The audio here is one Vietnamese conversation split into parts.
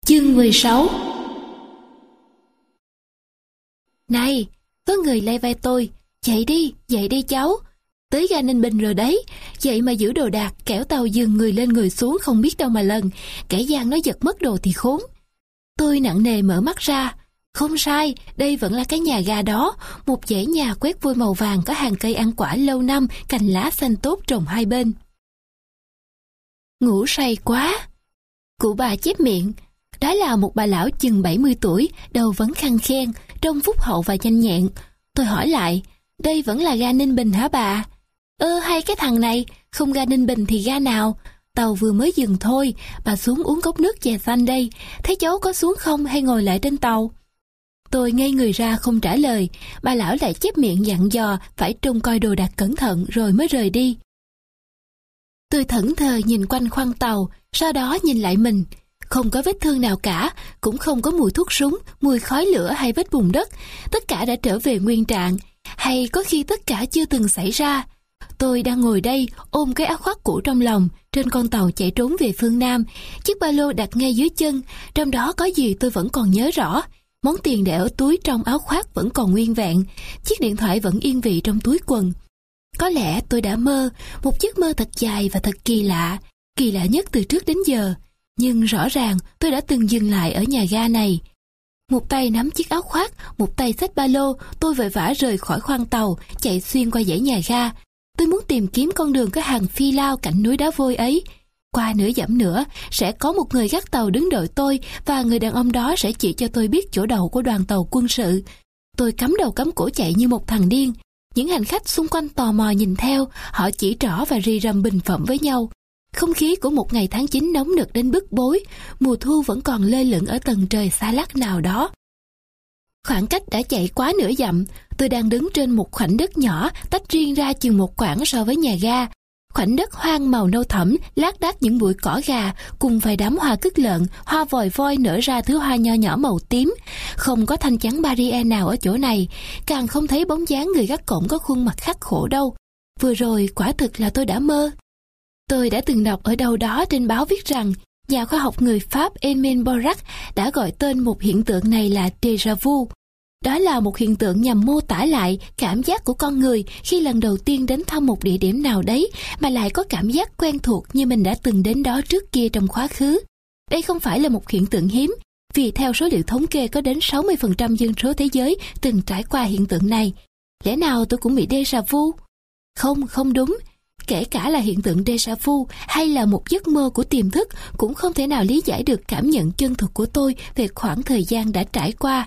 Chương 16. Này, có người lay vai tôi. Dậy đi cháu. Tới ga Ninh Bình rồi đấy. Dậy mà giữ đồ đạc, kẻo tàu dừng người lên người xuống không biết đâu mà lần. Kẻ gian nó giật mất đồ thì khốn. Tôi nặng nề mở mắt ra. Không sai, đây vẫn là cái nhà ga đó. Một dãy nhà quét vôi màu vàng, có hàng cây ăn quả lâu năm, cành lá xanh tốt trồng hai bên. Ngủ say quá. Cụ bà chép miệng. Đó là một bà lão chừng 70 tuổi, đầu vẫn khăn khen, trông phúc hậu và nhanh nhẹn. Tôi hỏi lại, đây vẫn là ga Ninh Bình hả bà? Hay cái thằng này, không ga Ninh Bình thì ga nào? Tàu vừa mới dừng thôi, bà xuống uống cốc nước chè xanh đây. Thấy cháu có xuống không hay ngồi lại trên tàu? Tôi ngây người ra không trả lời. Bà lão lại chép miệng dặn dò phải trông coi đồ đạc cẩn thận rồi mới rời đi. Tôi thẫn thờ nhìn quanh khoang tàu, sau đó nhìn lại mình. Không có vết thương nào cả, cũng không có mùi thuốc súng, mùi khói lửa hay vết bùn đất. Tất cả đã trở về nguyên trạng, hay có khi tất cả chưa từng xảy ra. Tôi đang ngồi đây, ôm cái áo khoác cũ trong lòng, trên con tàu chạy trốn về phương Nam. Chiếc ba lô đặt ngay dưới chân, trong đó có gì tôi vẫn còn nhớ rõ. Món tiền để ở túi trong áo khoác vẫn còn nguyên vẹn, chiếc điện thoại vẫn yên vị trong túi quần. Có lẽ tôi đã mơ, một giấc mơ thật dài và thật kỳ lạ nhất từ trước đến giờ. Nhưng rõ ràng tôi đã từng dừng lại ở nhà ga này. Một tay nắm chiếc áo khoác, một tay xách ba lô, tôi vội vã rời khỏi khoang tàu, chạy xuyên qua dãy nhà ga. Tôi muốn tìm kiếm con đường có hàng phi lao cạnh núi đá vôi ấy. Qua nửa dặm nữa, sẽ có một người gác tàu đứng đợi tôi, và người đàn ông đó sẽ chỉ cho tôi biết chỗ đầu của đoàn tàu quân sự. Tôi cắm đầu cắm cổ chạy như một thằng điên. Những hành khách xung quanh tò mò nhìn theo, họ chỉ trỏ và rì rầm bình phẩm với nhau. Không khí của một ngày tháng 9 nóng nực đến bức bối, mùa thu vẫn còn lơ lửng ở tầng trời xa lắc nào đó. Khoảng cách đã chạy quá nửa dặm, tôi đang đứng trên một khoảnh đất nhỏ tách riêng ra chừng một quãng so với nhà ga. Khoảnh đất hoang màu nâu thẫm, lác đác những bụi cỏ gà cùng vài đám hoa cứt lợn, hoa vòi voi nở ra thứ hoa nho nhỏ màu tím. Không có thanh chắn barrier nào ở chỗ này, càng không thấy bóng dáng người gác cổng có khuôn mặt khắc khổ đâu. Vừa rồi quả thực là tôi đã mơ. Tôi đã từng đọc ở đâu đó trên báo viết rằng nhà khoa học người Pháp Emile Borac đã gọi tên một hiện tượng này là déjà vu. Đó là một hiện tượng nhằm mô tả lại cảm giác của con người khi lần đầu tiên đến thăm một địa điểm nào đấy mà lại có cảm giác quen thuộc như mình đã từng đến đó trước kia trong quá khứ. Đây không phải là một hiện tượng hiếm, vì theo số liệu thống kê có đến 60% dân số thế giới từng trải qua hiện tượng này. Lẽ nào tôi cũng bị déjà vu? Không đúng. Kể cả là hiện tượng déjà vu hay là một giấc mơ của tiềm thức cũng không thể nào lý giải được cảm nhận chân thực của tôi về khoảng thời gian đã trải qua.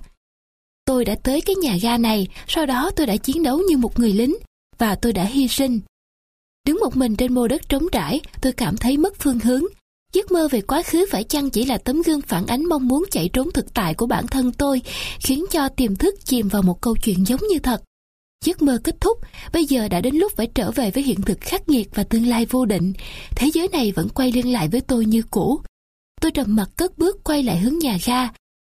Tôi đã tới cái nhà ga này, sau đó tôi đã chiến đấu như một người lính, và tôi đã hy sinh. Đứng một mình trên mô đất trống trải, tôi cảm thấy mất phương hướng. Giấc mơ về quá khứ phải chăng chỉ là tấm gương phản ánh mong muốn chạy trốn thực tại của bản thân tôi, khiến cho tiềm thức chìm vào một câu chuyện giống như thật. Giấc mơ kết thúc, bây giờ đã đến lúc phải trở về với hiện thực khắc nghiệt và tương lai vô định. Thế giới này vẫn quay lưng lại với tôi như cũ. Tôi trầm mặc cất bước quay lại hướng nhà ga.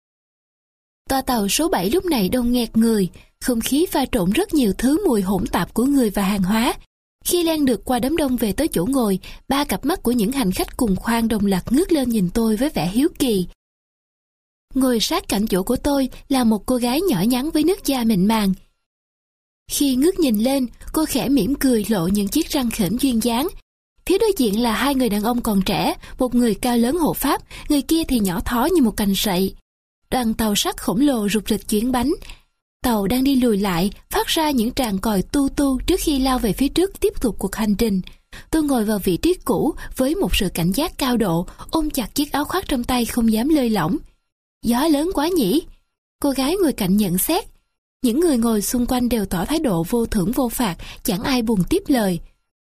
Toa tàu số 7 lúc này đông nghẹt người, không khí pha trộn rất nhiều thứ mùi hỗn tạp của người và hàng hóa. Khi len được qua đám đông về tới chỗ ngồi, 3 cặp mắt của những hành khách cùng khoang đồng loạt ngước lên nhìn tôi với vẻ hiếu kỳ. Ngồi sát cạnh chỗ của tôi là một cô gái nhỏ nhắn với nước da mịn màng. Khi ngước nhìn lên, cô khẽ mỉm cười lộ những chiếc răng khểnh duyên dáng. Phía đối diện là 2 người đàn ông còn trẻ, một người cao lớn hộ pháp, người kia thì nhỏ thó như một cành sậy. Đoàn tàu sắt khổng lồ rục rịch chuyển bánh. Tàu đang đi lùi lại, phát ra những tràng còi tu tu trước khi lao về phía trước tiếp tục cuộc hành trình. Tôi ngồi vào vị trí cũ với một sự cảnh giác cao độ, ôm chặt chiếc áo khoác trong tay không dám lơi lỏng. Gió lớn quá nhỉ? Cô gái ngồi cạnh nhận xét. Những người ngồi xung quanh đều tỏ thái độ vô thưởng vô phạt, chẳng ai buồn tiếp lời.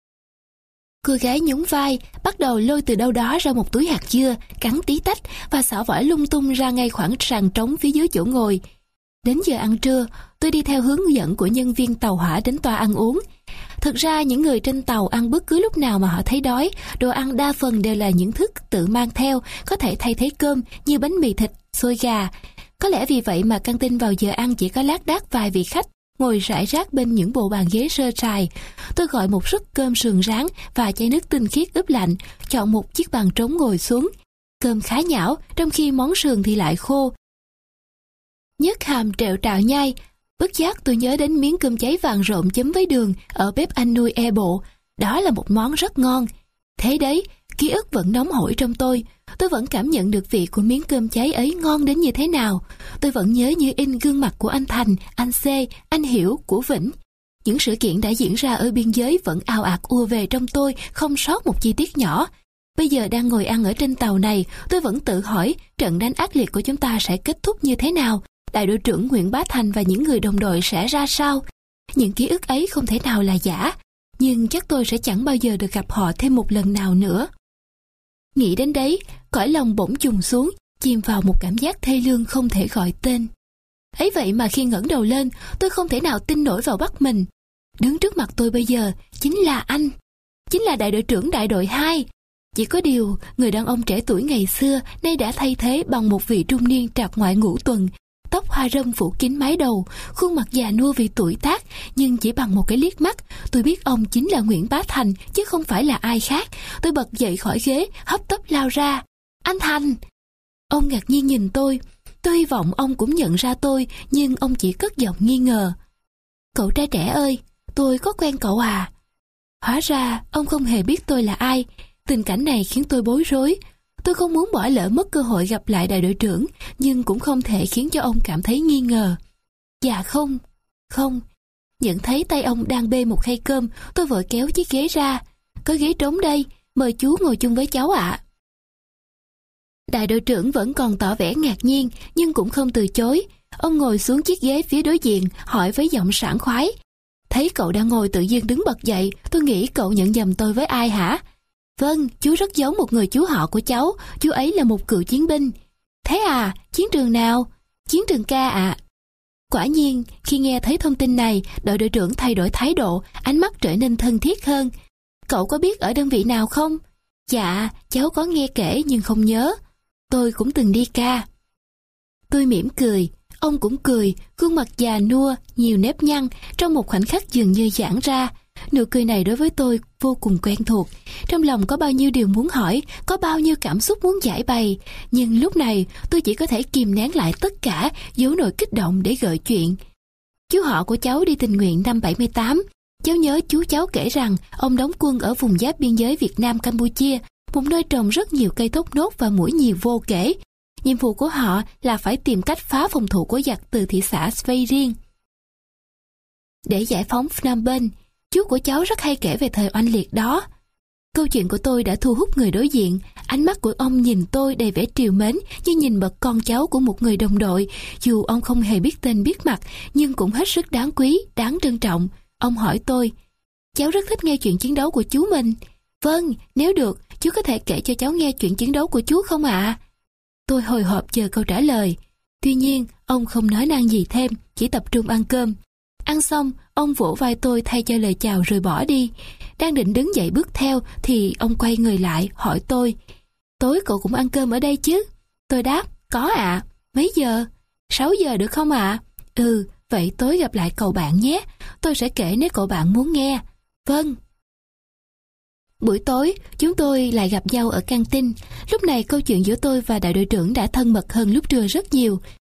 Cô gái nhún vai, bắt đầu lôi từ đâu đó ra một túi hạt dưa, cắn tí tách và xỏ vỏ lung tung ra ngay khoảng sàn trống phía dưới chỗ ngồi. Đến giờ ăn trưa, tôi đi theo hướng dẫn của nhân viên tàu hỏa đến toa ăn uống. Thực ra những người trên tàu ăn bất cứ lúc nào mà họ thấy đói, đồ ăn đa phần đều là những thức tự mang theo, có thể thay thế cơm như bánh mì thịt, xôi gà. Có lẽ vì vậy mà căng tin vào giờ ăn chỉ có lác đác vài vị khách ngồi rải rác bên những bộ bàn ghế sơ sài. Tôi gọi một suất cơm sườn rán và chai nước tinh khiết ướp lạnh, chọn một chiếc bàn trống ngồi xuống. cơm khá nhão, trong khi món sườn thì lại khô. Nhấc hàm trẹo trạo nhai, bất giác tôi nhớ đến miếng cơm cháy vàng rộm chấm với đường ở bếp anh nuôi e bộ. Đó là một món rất ngon. Thế đấy, ký ức vẫn nóng hổi trong tôi. Tôi vẫn cảm nhận được vị của miếng cơm cháy ấy ngon đến như thế nào. Tôi vẫn nhớ như in gương mặt của anh Thành, anh C, anh Hiểu, của Vĩnh. Những sự kiện đã diễn ra ở biên giới vẫn ào ạt ùa về trong tôi, không sót một chi tiết nhỏ. Bây giờ đang ngồi ăn ở trên tàu này, tôi vẫn tự hỏi trận đánh ác liệt của chúng ta sẽ kết thúc như thế nào, đại đội trưởng Nguyễn Bá Thành và những người đồng đội sẽ ra sao. Những ký ức ấy không thể nào là giả, nhưng chắc tôi sẽ chẳng bao giờ được gặp họ thêm một lần nào nữa. Nghĩ đến đấy, cõi lòng bỗng trùng xuống, chìm vào một cảm giác thê lương không thể gọi tên. Ấy vậy mà khi ngẩng đầu lên, tôi không thể nào tin nổi vào mắt mình. Đứng trước mặt tôi bây giờ chính là anh, chính là đại đội trưởng đại đội 2. Chỉ có điều, người đàn ông trẻ tuổi ngày xưa nay đã thay thế bằng một vị trung niên trạc ngoại ngũ tuần, tóc hoa râm phủ kín mái đầu, khuôn mặt già nua vì tuổi tác, nhưng chỉ bằng một cái liếc mắt, tôi biết ông chính là Nguyễn Bá Thành, chứ không phải là ai khác. Tôi bật dậy khỏi ghế, hấp tấp lao ra. Anh Thành! Ông ngạc nhiên nhìn tôi hy vọng ông cũng nhận ra tôi, nhưng ông chỉ cất giọng nghi ngờ. Cậu trai trẻ ơi, tôi có quen cậu à? Hóa ra, ông không hề biết tôi là ai. Tình cảnh này khiến tôi bối rối. Tôi không muốn bỏ lỡ mất cơ hội gặp lại đại đội trưởng, nhưng cũng không thể khiến cho ông cảm thấy nghi ngờ. Dạ không. Nhận thấy tay ông đang bê một khay cơm, tôi vội kéo chiếc ghế ra. Có ghế trống đây, mời chú ngồi chung với cháu ạ. Đại đội trưởng vẫn còn tỏ vẻ ngạc nhiên, nhưng cũng không từ chối. Ông ngồi xuống chiếc ghế phía đối diện, hỏi với giọng sảng khoái. Thấy cậu đang ngồi tự nhiên đứng bật dậy, tôi nghĩ cậu nhận nhầm tôi với ai hả? Vâng, chú rất giống một người chú họ của cháu, chú ấy là một cựu chiến binh. Thế à, chiến trường nào? Chiến trường K ạ. Quả nhiên, khi nghe thấy thông tin này, đội đội trưởng thay đổi thái độ, ánh mắt trở nên thân thiết hơn. Cậu có biết ở đơn vị nào không? Dạ, cháu có nghe kể nhưng không nhớ. Tôi cũng từng đi ca. Tôi mỉm cười, ông cũng cười, gương mặt già nua, nhiều nếp nhăn, trong một khoảnh khắc dường như giãn ra. Nụ cười này đối với tôi vô cùng quen thuộc. Trong lòng có bao nhiêu điều muốn hỏi, có bao nhiêu cảm xúc muốn giải bày, nhưng lúc này tôi chỉ có thể kìm nén lại tất cả, giấu nỗi kích động để gợi chuyện. Chú họ của cháu đi tình nguyện năm 78. Cháu nhớ chú cháu kể rằng ông đóng quân ở vùng giáp biên giới Việt Nam Campuchia, một nơi trồng rất nhiều cây thốt nốt và muỗi nhiều vô kể. Nhiệm vụ của họ là phải tìm cách phá phòng thủ của giặc từ thị xã Svay Riêng để giải phóng Phnom Penh. Chú của cháu rất hay kể về thời oanh liệt đó. Câu chuyện của tôi đã thu hút người đối diện. Ánh mắt của ông nhìn tôi đầy vẻ trìu mến, như nhìn bậc con cháu của một người đồng đội. Dù ông không hề biết tên biết mặt, nhưng cũng hết sức đáng quý, đáng trân trọng. Ông hỏi tôi, cháu rất thích nghe chuyện chiến đấu của chú mình. Vâng, nếu được, chú có thể kể cho cháu nghe chuyện chiến đấu của chú không ạ? Tôi hồi hộp chờ câu trả lời. Tuy nhiên, ông không nói năng gì thêm, chỉ tập trung ăn cơm. Ăn xong, ông vỗ vai tôi thay cho lời chào rồi bỏ đi. Đang định đứng dậy bước theo thì ông quay người lại hỏi tôi, tối cậu cũng ăn cơm ở đây chứ? Tôi đáp, có ạ. Mấy giờ? 6 giờ được không ạ? Ừ, vậy tối gặp lại cậu bạn nhé. Tôi sẽ kể nếu cậu bạn muốn nghe. Vâng. Buổi tối, chúng tôi lại gặp nhau ở căng tin. Lúc này câu chuyện giữa tôi và đại đội trưởng đã thân mật hơn lúc trưa rất nhiều.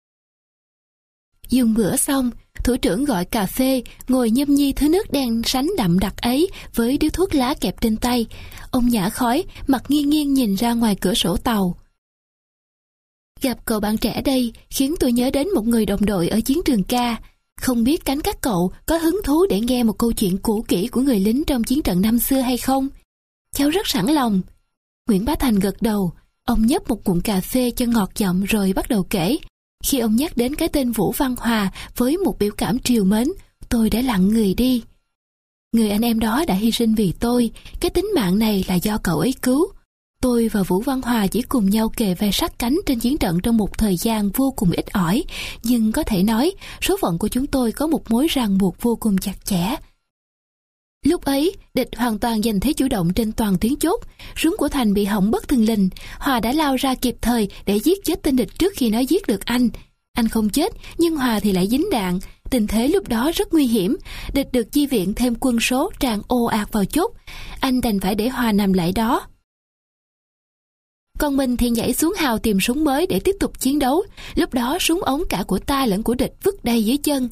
Dùng bữa xong, thủ trưởng gọi cà phê, ngồi nhâm nhi thứ nước đen sánh đậm đặc ấy với điếu thuốc lá kẹp trên tay. Ông nhả khói, mặt nghiêng nghiêng nhìn ra ngoài cửa sổ tàu. Gặp cậu bạn trẻ đây khiến tôi nhớ đến một người đồng đội ở chiến trường Ca. Không biết cánh các cậu có hứng thú để nghe một câu chuyện cũ kỹ của người lính trong chiến trận năm xưa hay không? Cháu rất sẵn lòng. Nguyễn Bá Thành gật đầu. Ông nhấp một ngụm cà phê cho ngọt giọng rồi bắt đầu kể. Khi ông nhắc đến cái tên Vũ Văn Hòa với một biểu cảm trìu mến, tôi đã lặng người đi. Người anh em đó đã hy sinh vì tôi, cái tính mạng này là do cậu ấy cứu. Tôi và Vũ Văn Hòa chỉ cùng nhau kề vai sát cánh trên chiến trận trong một thời gian vô cùng ít ỏi, nhưng có thể nói số phận của chúng tôi có một mối ràng buộc vô cùng chặt chẽ. Lúc ấy, địch hoàn toàn giành thế chủ động trên toàn tuyến chốt, súng của Thành bị hỏng bất thình lình. Hòa đã lao ra kịp thời để giết chết tên địch trước khi nó giết được anh. Anh không chết, nhưng Hòa thì lại dính đạn. Tình thế lúc đó rất nguy hiểm, địch được chi viện thêm quân số tràn ồ ạt vào chốt. Anh đành phải để Hòa nằm lại đó. Còn mình thì nhảy xuống hào tìm súng mới để tiếp tục chiến đấu. Lúc đó súng ống cả của ta lẫn của địch vứt đầy dưới chân.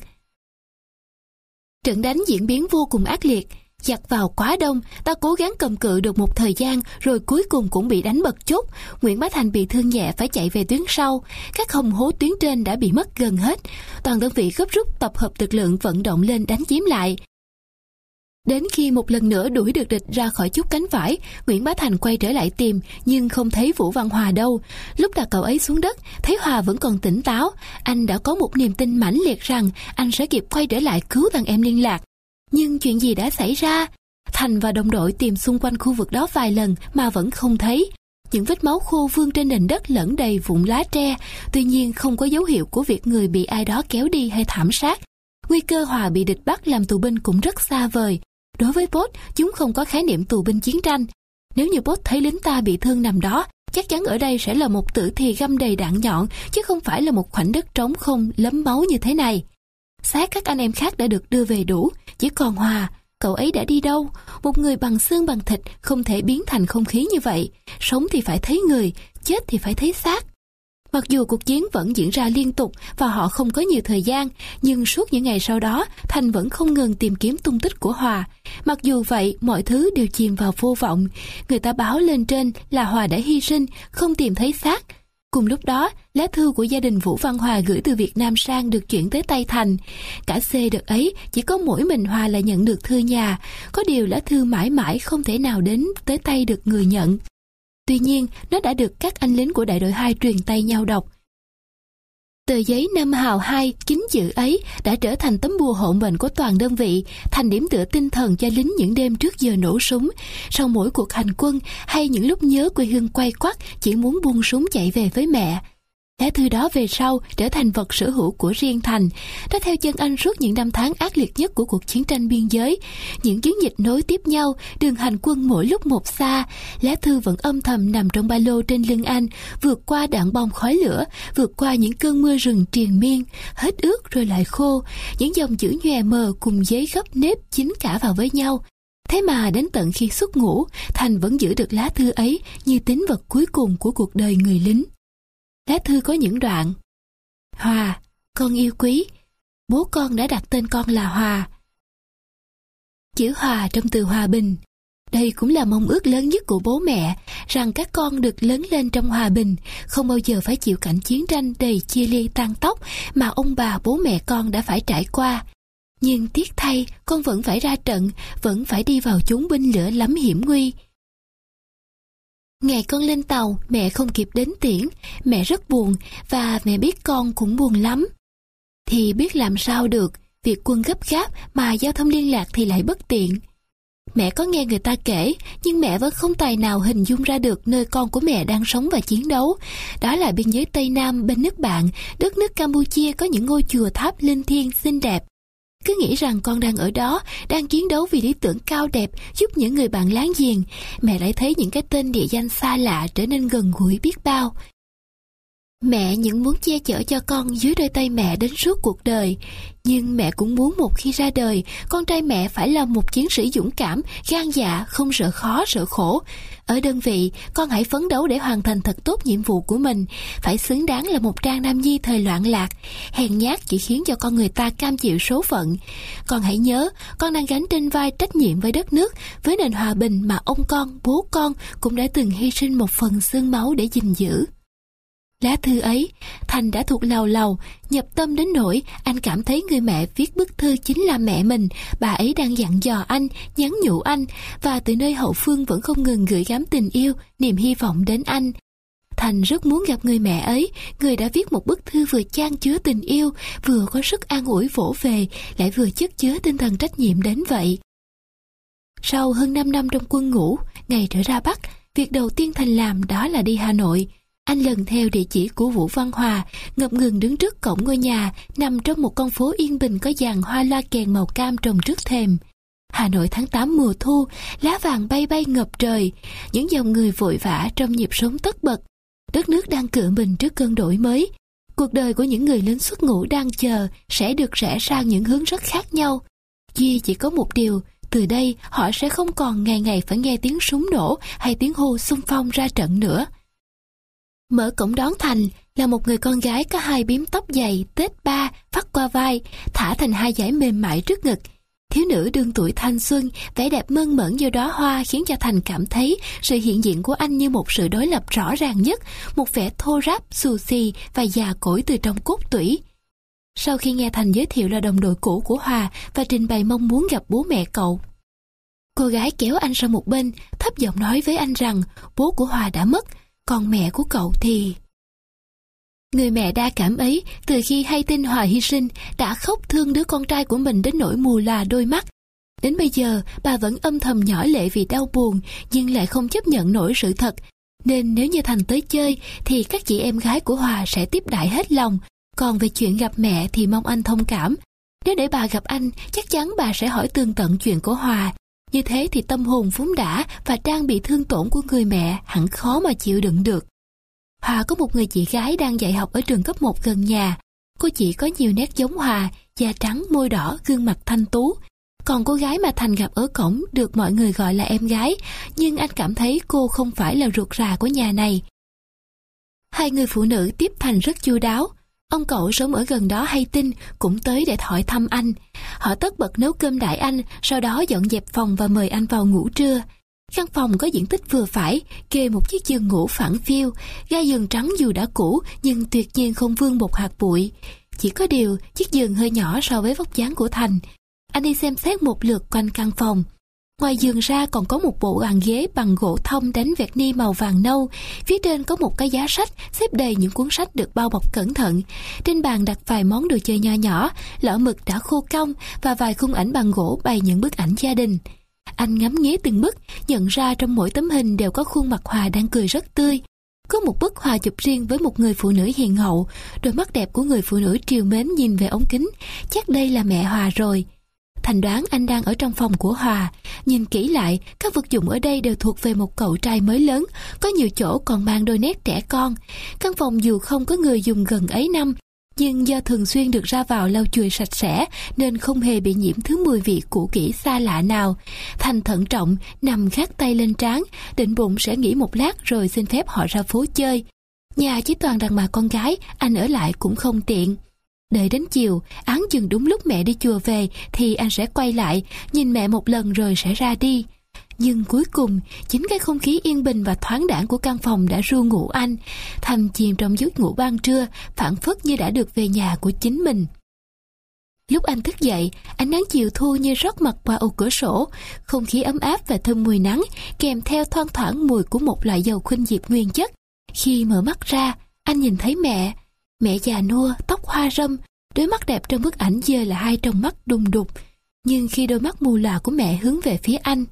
Trận đánh diễn biến vô cùng ác liệt. Giặc vào quá đông, ta cố gắng cầm cự được một thời gian, rồi cuối cùng cũng bị đánh bật chốt. Nguyễn Bá Thành bị thương nhẹ phải chạy về tuyến sau. Các hồng hố tuyến trên đã bị mất gần hết. Toàn đơn vị gấp rút tập hợp lực lượng vận động lên đánh chiếm lại. Đến khi một lần nữa đuổi được địch ra khỏi chốt cánh phải, Nguyễn Bá Thành quay trở lại tìm, nhưng không thấy Vũ Văn Hòa đâu. Lúc đặt cậu ấy xuống đất, thấy Hòa vẫn còn tỉnh táo. Anh đã có một niềm tin mãnh liệt rằng anh sẽ kịp quay trở lại cứu thằng em liên lạc. Nhưng chuyện gì đã xảy ra? Thành và đồng đội tìm xung quanh khu vực đó vài lần mà vẫn không thấy. Những vết máu khô vương trên nền đất lẫn đầy vụn lá tre, tuy nhiên không có dấu hiệu của việc người bị ai đó kéo đi hay thảm sát. Nguy cơ Hòa bị địch bắt làm tù binh cũng rất xa vời. Đối với Bốt, chúng không có khái niệm tù binh chiến tranh. Nếu như Bốt thấy lính ta bị thương nằm đó, chắc chắn ở đây sẽ là một tử thi găm đầy đạn nhọn, chứ không phải là một khoảnh đất trống không lấm máu như thế này. Xác các anh em khác đã được đưa về đủ, chỉ còn Hòa, cậu ấy đã đi đâu? Một người bằng xương bằng thịt không thể biến thành không khí như vậy. Sống thì phải thấy người, chết thì phải thấy xác. Mặc dù cuộc chiến vẫn diễn ra liên tục và họ không có nhiều thời gian, nhưng suốt những ngày sau đó, Thành vẫn không ngừng tìm kiếm tung tích của Hòa. Mặc dù vậy, mọi thứ đều chìm vào vô vọng. Người ta báo lên trên là Hòa đã hy sinh, không tìm thấy xác. Cùng lúc đó, lá thư của gia đình Vũ Văn Hòa gửi từ Việt Nam sang được chuyển tới tay Thành. Cả C đợt ấy, chỉ có mỗi mình Hòa là nhận được thư nhà. Có điều lá thư mãi mãi không thể nào đến tới tay được người nhận. Tuy nhiên, nó đã được các anh lính của đại đội 2 truyền tay nhau đọc. Tờ giấy Nam Hào 2 chính chữ ấy đã trở thành tấm bùa hộ mệnh của toàn đơn vị, thành điểm tựa tinh thần cho lính những đêm trước giờ nổ súng. Sau mỗi cuộc hành quân hay những lúc nhớ quê hương quay quắt, chỉ muốn buông súng chạy về với mẹ. Lá thư đó về sau trở thành vật sở hữu của riêng Thành. Nó theo chân anh suốt những năm tháng ác liệt nhất của cuộc chiến tranh biên giới. Những chiến dịch nối tiếp nhau, đường hành quân mỗi lúc một xa. Lá thư vẫn âm thầm nằm trong ba lô trên lưng anh, vượt qua đạn bom khói lửa, vượt qua những cơn mưa rừng triền miên, hết ướt rồi lại khô. Những dòng chữ nhòe mờ cùng giấy gấp nếp chín cả vào với nhau. Thế mà đến tận khi xuất ngũ, Thành vẫn giữ được lá thư ấy như tín vật cuối cùng của cuộc đời người lính. Lá thư có những đoạn: Hòa, con yêu quý, bố con đã đặt tên con là Hòa. Chữ Hòa trong từ hòa bình. Đây cũng là mong ước lớn nhất của bố mẹ, rằng các con được lớn lên trong hòa bình, không bao giờ phải chịu cảnh chiến tranh đầy chia ly tan tóc mà ông bà bố mẹ con đã phải trải qua. Nhưng tiếc thay, con vẫn phải ra trận, vẫn phải đi vào chốn binh lửa lắm hiểm nguy. Ngày con lên tàu, mẹ không kịp đến tiễn, mẹ rất buồn và mẹ biết con cũng buồn lắm. Thì biết làm sao được, việc quân gấp gáp mà giao thông liên lạc thì lại bất tiện. Mẹ có nghe người ta kể, nhưng mẹ vẫn không tài nào hình dung ra được nơi con của mẹ đang sống và chiến đấu. Đó là biên giới Tây Nam bên nước bạn, đất nước Campuchia có những ngôi chùa tháp linh thiêng xinh đẹp. Cứ nghĩ rằng con đang ở đó, đang chiến đấu vì lý tưởng cao đẹp, giúp những người bạn láng giềng. Mẹ lại thấy những cái tên địa danh xa lạ trở nên gần gũi biết bao. Mẹ những muốn che chở cho con dưới đôi tay mẹ đến suốt cuộc đời. Nhưng mẹ cũng muốn một khi ra đời, con trai mẹ phải là một chiến sĩ dũng cảm, gan dạ, không sợ khó, sợ khổ. Ở đơn vị, con hãy phấn đấu để hoàn thành thật tốt nhiệm vụ của mình, phải xứng đáng là một Trang Nam Nhi thời loạn lạc. Hèn nhát chỉ khiến cho con người ta cam chịu số phận. Con hãy nhớ, con đang gánh trên vai trách nhiệm với đất nước, với nền hòa bình mà ông con, bố con cũng đã từng hy sinh một phần xương máu để gìn giữ. Lá thư ấy, Thành đã thuộc lầu lầu, nhập tâm đến nỗi anh cảm thấy người mẹ viết bức thư chính là mẹ mình. Bà ấy đang dặn dò anh, nhắn nhủ anh, và từ nơi hậu phương vẫn không ngừng gửi gắm tình yêu, niềm hy vọng đến anh. Thành rất muốn gặp người mẹ ấy, người đã viết một bức thư vừa chan chứa tình yêu, vừa có sức an ủi vỗ về, lại vừa chất chứa tinh thần trách nhiệm đến vậy. Sau hơn 5 năm trong quân ngũ, ngày trở ra Bắc, việc đầu tiên Thành làm đó là đi Hà Nội. Anh lần theo địa chỉ của Vũ Văn Hòa, ngập ngừng đứng trước cổng ngôi nhà nằm trong một con phố yên bình có dàn hoa loa kèn màu cam trồng trước thềm. Hà Nội tháng 8 mùa thu, lá vàng bay bay ngập trời, những dòng người vội vã trong nhịp sống tất bật. Đất nước đang cựa mình trước cơn đổi mới. Cuộc đời của những người lính xuất ngũ đang chờ sẽ được rẽ sang những hướng rất khác nhau. Duy chỉ có một điều, từ đây họ sẽ không còn ngày ngày phải nghe tiếng súng nổ hay tiếng hô xung phong ra trận nữa. Mở cổng đón Thành là một người con gái có hai bím tóc dày, tết ba, vắt qua vai, thả thành hai dải mềm mại trước ngực. Thiếu nữ đương tuổi thanh xuân, vẻ đẹp mơn mởn như đóa hoa khiến cho Thành cảm thấy sự hiện diện của anh như một sự đối lập rõ ràng nhất, một vẻ thô ráp, xù xì và già cỗi từ trong cốt tủy. Sau khi nghe Thành giới thiệu là đồng đội cũ của Hòa và trình bày mong muốn gặp bố mẹ cậu, cô gái kéo anh sang một bên, thấp giọng nói với anh rằng bố của Hòa đã mất, còn mẹ của cậu thì... Người mẹ đa cảm ấy, từ khi hay tin Hòa hy sinh, đã khóc thương đứa con trai của mình đến nỗi mù lòa đôi mắt. Đến bây giờ, bà vẫn âm thầm nhỏ lệ vì đau buồn, nhưng lại không chấp nhận nổi sự thật. Nên nếu như Thành tới chơi, thì các chị em gái của Hòa sẽ tiếp đãi hết lòng. Còn về chuyện gặp mẹ thì mong anh thông cảm. Nếu để bà gặp anh, chắc chắn bà sẽ hỏi tường tận chuyện của Hòa. Như thế thì tâm hồn vốn đã và đang bị thương tổn của người mẹ hẳn khó mà chịu đựng được. Hòa có một người chị gái đang dạy học ở trường cấp 1 gần nhà. Cô chị có nhiều nét giống Hòa, da trắng, môi đỏ, gương mặt thanh tú. Còn cô gái mà Thành gặp ở cổng được mọi người gọi là em gái, nhưng anh cảm thấy cô không phải là ruột rà của nhà này. Hai người phụ nữ tiếp Thành rất chu đáo. Ông cậu sống ở gần đó hay tin cũng tới để hỏi thăm anh. Họ tất bật nấu cơm đãi anh, sau đó dọn dẹp phòng và mời anh vào ngủ trưa. Căn phòng có diện tích vừa phải, kê một chiếc giường ngủ phẳng phiu, ga giường trắng dù đã cũ nhưng tuyệt nhiên không vương một hạt bụi. Chỉ có điều chiếc giường hơi nhỏ so với vóc dáng của Thành. Anh đi xem xét một lượt quanh căn phòng. Ngoài giường ra còn có một bộ bàn ghế bằng gỗ thông đánh vẹt ni màu vàng nâu. Phía trên có một cái giá sách xếp đầy những cuốn sách được bao bọc cẩn thận. Trên bàn đặt vài món đồ chơi nho nhỏ, lọ mực đã khô cong và vài khung ảnh bằng gỗ bày những bức ảnh gia đình. Anh ngắm nghía từng bức, nhận ra trong mỗi tấm hình đều có khuôn mặt Hòa đang cười rất tươi. Có một bức Hòa chụp riêng với một người phụ nữ hiền hậu, đôi mắt đẹp của người phụ nữ trìu mến nhìn về ống kính. Chắc đây là mẹ Hòa rồi. Thành đoán anh đang ở trong phòng của Hòa. Nhìn kỹ lại, các vật dụng ở đây đều thuộc về một cậu trai mới lớn, có nhiều chỗ còn mang đôi nét trẻ con. Căn phòng dù không có người dùng gần ấy năm, nhưng do thường xuyên được ra vào lau chùi sạch sẽ nên không hề bị nhiễm thứ mùi vị cũ kỹ xa lạ nào. Thành thận trọng nằm gác tay lên trán, định bụng sẽ nghỉ một lát rồi xin phép họ ra phố chơi. Nhà chỉ toàn đàn bà con gái, anh ở lại cũng không tiện. Đợi đến chiều, áng chừng đúng lúc mẹ đi chùa về thì anh sẽ quay lại, nhìn mẹ một lần rồi sẽ ra đi. Nhưng cuối cùng, chính cái không khí yên bình và thoáng đãng của căn phòng đã ru ngủ anh. Thành chìm trong giấc ngủ ban trưa, phảng phất như đã được về nhà của chính mình. Lúc anh thức dậy, ánh nắng chiều thu như rót mặt qua ô cửa sổ, không khí ấm áp và thơm mùi nắng, kèm theo thoang thoảng mùi của một loại dầu khuynh diệp nguyên chất. Khi mở mắt ra, anh nhìn thấy mẹ già nua, tóc hoa râm, đôi mắt đẹp trong bức ảnh giờ là hai tròng mắt đùng đục. Nhưng khi đôi mắt mù lòa của mẹ hướng về phía anh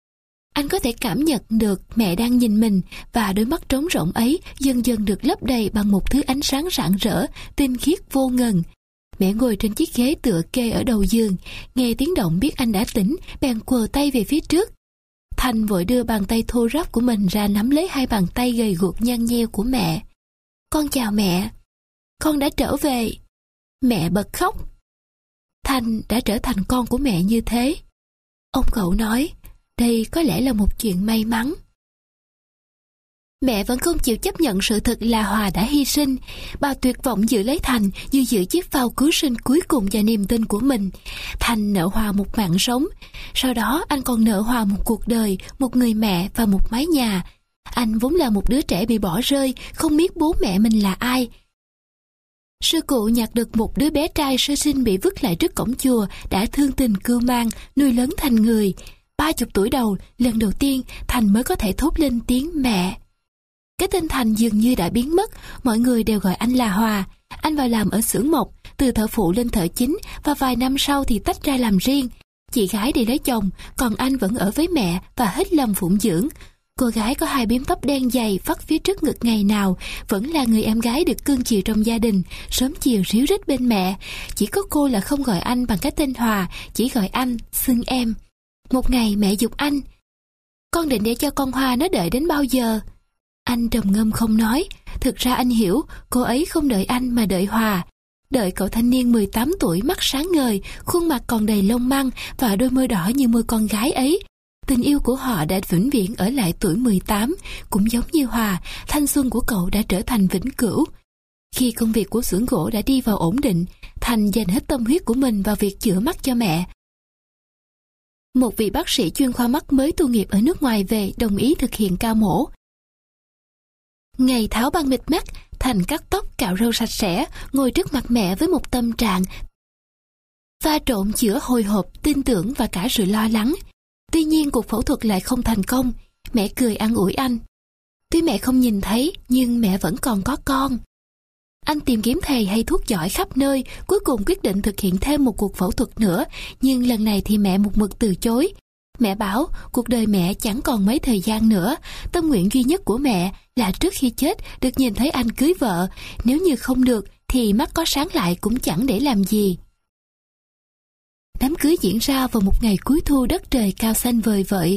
có thể cảm nhận được mẹ đang nhìn mình, và đôi mắt trống rỗng ấy dần dần được lấp đầy bằng một thứ ánh sáng rạng rỡ, tinh khiết vô ngần. Mẹ ngồi trên chiếc ghế tựa kê ở đầu giường, nghe tiếng động biết anh đã tỉnh, bèn quờ tay về phía trước. Thành vội đưa bàn tay thô ráp của mình ra nắm lấy hai bàn tay gầy guộc nhăn nheo của mẹ. Con chào mẹ, con đã trở về. Mẹ bật khóc. Thành đã trở thành con của mẹ như thế. Ông cậu nói, đây có lẽ là một chuyện may mắn. Mẹ vẫn không chịu chấp nhận sự thật là Hòa đã hy sinh. Bà tuyệt vọng giữ lấy Thành như giữ chiếc phao cứu sinh cuối cùng và niềm tin của mình. Thành nợ Hòa một mạng sống. Sau đó anh còn nợ Hòa một cuộc đời, một người mẹ và một mái nhà. Anh vốn là một đứa trẻ bị bỏ rơi, không biết bố mẹ mình là ai. Sư cụ nhặt được một đứa bé trai sơ sinh bị vứt lại trước cổng chùa, đã thương tình cưu mang, nuôi lớn thành người. 30 tuổi đầu, lần đầu tiên Thành mới có thể thốt lên tiếng mẹ. Cái tên Thành dường như đã biến mất, mọi người đều gọi anh là Hòa. Anh vào làm ở xưởng mộc, từ thợ phụ lên thợ chính, và vài năm sau thì tách ra làm riêng. Chị gái đi lấy chồng, còn anh vẫn ở với mẹ và hết lòng phụng dưỡng. Cô gái có hai bím tóc đen dày vắt phía trước ngực ngày nào vẫn là người em gái được cưng chiều trong gia đình, sớm chiều ríu rít bên mẹ. Chỉ có cô là không gọi anh bằng cái tên Hòa, chỉ gọi anh, xưng em. Một ngày mẹ giục anh, con định để cho con Hoa nó đợi đến bao giờ? Anh trầm ngâm không nói. Thực ra anh hiểu cô ấy không đợi anh mà đợi Hòa. Đợi cậu thanh niên 18 tuổi, mắt sáng ngời, khuôn mặt còn đầy lông măng và đôi môi đỏ như môi con gái ấy. tình yêu của họ đã vĩnh viễn ở lại tuổi 18, cũng giống như Hòa, thanh xuân của cậu đã trở thành vĩnh cửu. Khi công việc của xưởng gỗ đã đi vào ổn định, Thành dành hết tâm huyết của mình vào việc chữa mắt cho mẹ. Một vị bác sĩ chuyên khoa mắt mới tu nghiệp ở nước ngoài về đồng ý thực hiện ca mổ. Ngày tháo băng bịt mắt, Thành cắt tóc, cạo râu sạch sẽ, ngồi trước mặt mẹ với một tâm trạng pha trộn giữa hồi hộp, tin tưởng và cả sự lo lắng. Tuy nhiên cuộc phẫu thuật lại không thành công. Mẹ cười an ủi anh. Tuy mẹ không nhìn thấy, nhưng mẹ vẫn còn có con. Anh tìm kiếm thầy hay thuốc giỏi khắp nơi, cuối cùng quyết định thực hiện thêm một cuộc phẫu thuật nữa, nhưng lần này thì mẹ một mực từ chối. Mẹ bảo cuộc đời mẹ chẳng còn mấy thời gian nữa, tâm nguyện duy nhất của mẹ là trước khi chết được nhìn thấy anh cưới vợ, nếu như không được thì mắt có sáng lại cũng chẳng để làm gì. Đám cưới diễn ra vào một ngày cuối thu, đất trời cao xanh vời vợi.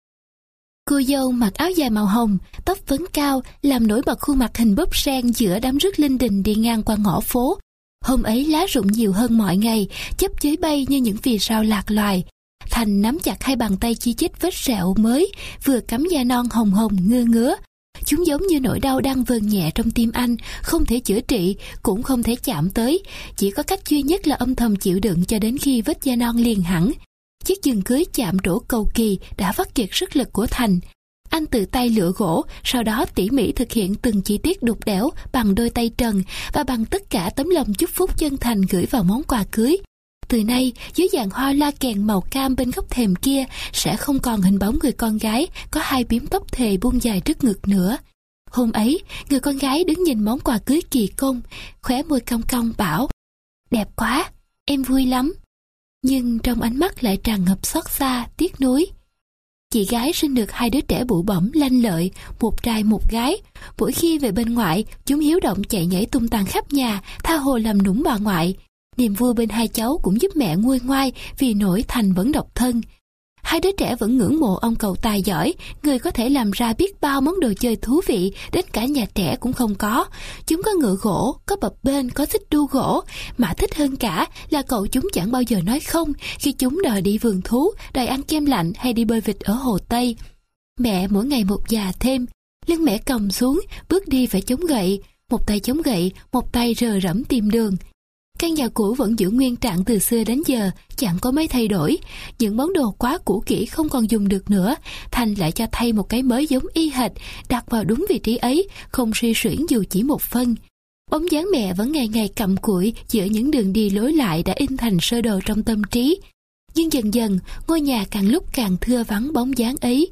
Cô dâu mặc áo dài màu hồng, tóc vấn cao, làm nổi bật khuôn mặt hình búp sen giữa đám rước linh đình đi ngang qua ngõ phố. Hôm ấy lá rụng nhiều hơn mọi ngày, chớp chới bay như những vì sao lạc loài. Thành nắm chặt hai bàn tay chi chít vết sẹo mới, vừa cắm da non hồng hồng ngơ ngứa. Chúng giống như nỗi đau đang vờn nhẹ trong tim anh, không thể chữa trị, cũng không thể chạm tới. Chỉ có cách duy nhất là âm thầm chịu đựng cho đến khi vết da non liền hẳn. Chiếc giường cưới chạm trổ cầu kỳ đã vắt kiệt sức lực của Thành. Anh tự tay lựa gỗ, sau đó tỉ mỉ thực hiện từng chi tiết đục đẽo bằng đôi tay trần và bằng tất cả tấm lòng chúc phúc chân thành gửi vào món quà cưới. Từ nay, dưới dàn hoa loa kèn màu cam bên góc thềm kia sẽ không còn hình bóng người con gái có hai bím tóc thề buông dài trước ngực nữa. Hôm ấy, người con gái đứng nhìn món quà cưới kỳ công, khóe môi cong cong bảo: đẹp quá, em vui lắm. Nhưng trong ánh mắt lại tràn ngập xót xa, tiếc nuối. Chị gái sinh được hai đứa trẻ bụ bẫm lanh lợi, một trai một gái. Mỗi khi về bên ngoại, chúng hiếu động chạy nhảy tung tăng khắp nhà, tha hồ làm nũng bà ngoại. Niềm vui bên hai cháu cũng giúp mẹ nguôi ngoai vì nỗi Thành vẫn độc thân. Hai đứa trẻ vẫn ngưỡng mộ ông cậu tài giỏi, người có thể làm ra biết bao món đồ chơi thú vị, đến cả nhà trẻ cũng không có. Chúng có ngựa gỗ, có bập bênh, có xích đu gỗ, mà thích hơn cả là cậu chúng chẳng bao giờ nói không khi chúng đòi đi vườn thú, đòi ăn kem lạnh hay đi bơi vịt ở Hồ Tây. Mẹ mỗi ngày một già thêm, lưng mẹ còng xuống, bước đi phải chống gậy, một tay chống gậy, một tay rờ rẫm tìm đường. Căn nhà cũ vẫn giữ nguyên trạng từ xưa đến giờ, chẳng có mấy thay đổi. Những món đồ quá cũ kỹ không còn dùng được nữa, Thành lại cho thay một cái mới giống y hệt, đặt vào đúng vị trí ấy, không suy xuyển dù chỉ một phân. Bóng dáng mẹ vẫn ngày ngày cặm cụi giữa những đường đi lối lại đã in thành sơ đồ trong tâm trí. Nhưng dần dần, ngôi nhà càng lúc càng thưa vắng bóng dáng ấy.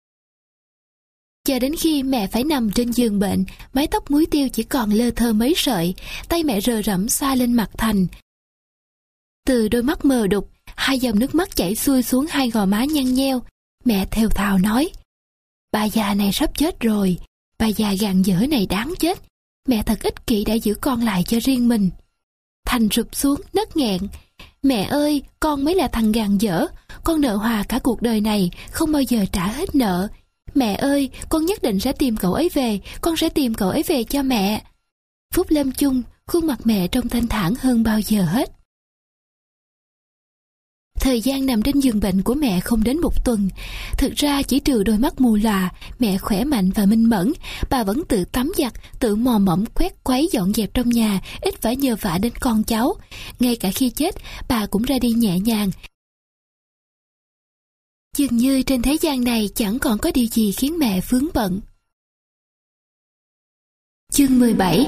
Cho đến khi mẹ phải nằm trên giường bệnh, mái tóc muối tiêu chỉ còn lơ thơ mấy sợi, tay mẹ rờ rẫm xoa lên mặt Thành. Từ đôi mắt mờ đục, hai dòng nước mắt chảy xuôi xuống hai gò má nhăn nheo. Mẹ thều thào nói: bà già này sắp chết rồi, bà già gàn dở này đáng chết. Mẹ thật ích kỷ đã giữ con lại cho riêng mình. Thành rụp xuống nấc nghẹn: mẹ ơi, con mới là thằng gàn dở, con nợ Hòa cả cuộc đời này, không bao giờ trả hết nợ. Mẹ ơi, con nhất định sẽ tìm cậu ấy về, con sẽ tìm cậu ấy về cho mẹ. Phút lâm chung, khuôn mặt mẹ trông thanh thản hơn bao giờ hết. Thời gian nằm trên giường bệnh của mẹ không đến một tuần. Thực ra chỉ trừ đôi mắt mù lòa, mẹ khỏe mạnh và minh mẫn. Bà vẫn tự tắm giặt, tự mò mẫm quét quấy dọn dẹp trong nhà, ít phải nhờ vả đến con cháu. Ngay cả khi chết, bà cũng ra đi nhẹ nhàng. Dường như trên thế gian này chẳng còn có điều gì khiến mẹ vướng bận. Chương 17.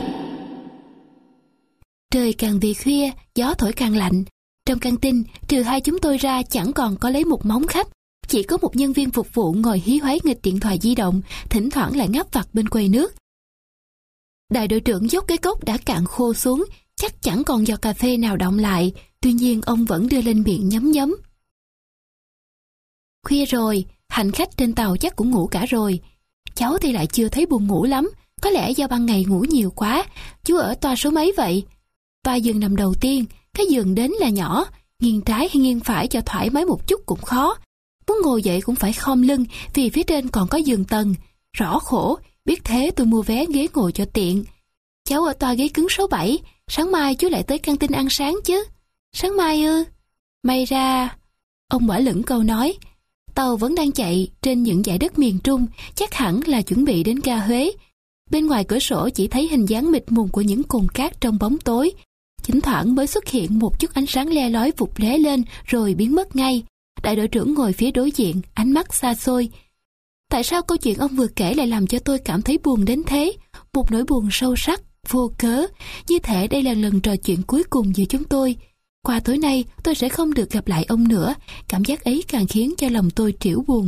Trời càng về khuya, gió thổi càng lạnh. Trong căng tin, trừ hai chúng tôi ra chẳng còn có lấy một móng khách. Chỉ có một nhân viên phục vụ ngồi hí hoáy nghịch điện thoại di động, thỉnh thoảng lại ngáp vặt bên quầy nước. Đại đội trưởng dốc cái cốc đã cạn khô xuống, chắc chẳng còn giọt cà phê nào đọng lại. Tuy nhiên ông vẫn đưa lên miệng nhấm nhấm. Khuya rồi, hành khách trên tàu chắc cũng ngủ cả rồi. Cháu thì lại chưa thấy buồn ngủ lắm, có lẽ do ban ngày ngủ nhiều quá. Chú ở toa số mấy vậy? Toa giường nằm đầu tiên, cái giường đến là nhỏ, nghiêng trái hay nghiêng phải cho thoải mái một chút cũng khó. Muốn ngồi dậy cũng phải khom lưng vì phía trên còn có giường tầng. Rõ khổ, biết thế tôi mua vé ghế ngồi cho tiện. Cháu ở toa ghế cứng số 7, sáng mai chú lại tới căng tin ăn sáng chứ. Sáng mai ư? May ra... Ông bỏ lửng câu nói. Tàu vẫn đang chạy trên những dải đất miền Trung, chắc hẳn là chuẩn bị đến ga Huế. Bên ngoài cửa sổ chỉ thấy hình dáng mịt mùng của những cồn cát trong bóng tối. Thỉnh thoảng mới xuất hiện một chút ánh sáng le lói vụt lóe lên rồi biến mất ngay. Đại đội trưởng ngồi phía đối diện, ánh mắt xa xôi. Tại sao câu chuyện ông vừa kể lại làm cho tôi cảm thấy buồn đến thế? Một nỗi buồn sâu sắc, vô cớ, như thể đây là lần trò chuyện cuối cùng giữa chúng tôi. Qua tối nay tôi sẽ không được gặp lại ông nữa. Cảm giác ấy càng khiến cho lòng tôi trĩu buồn.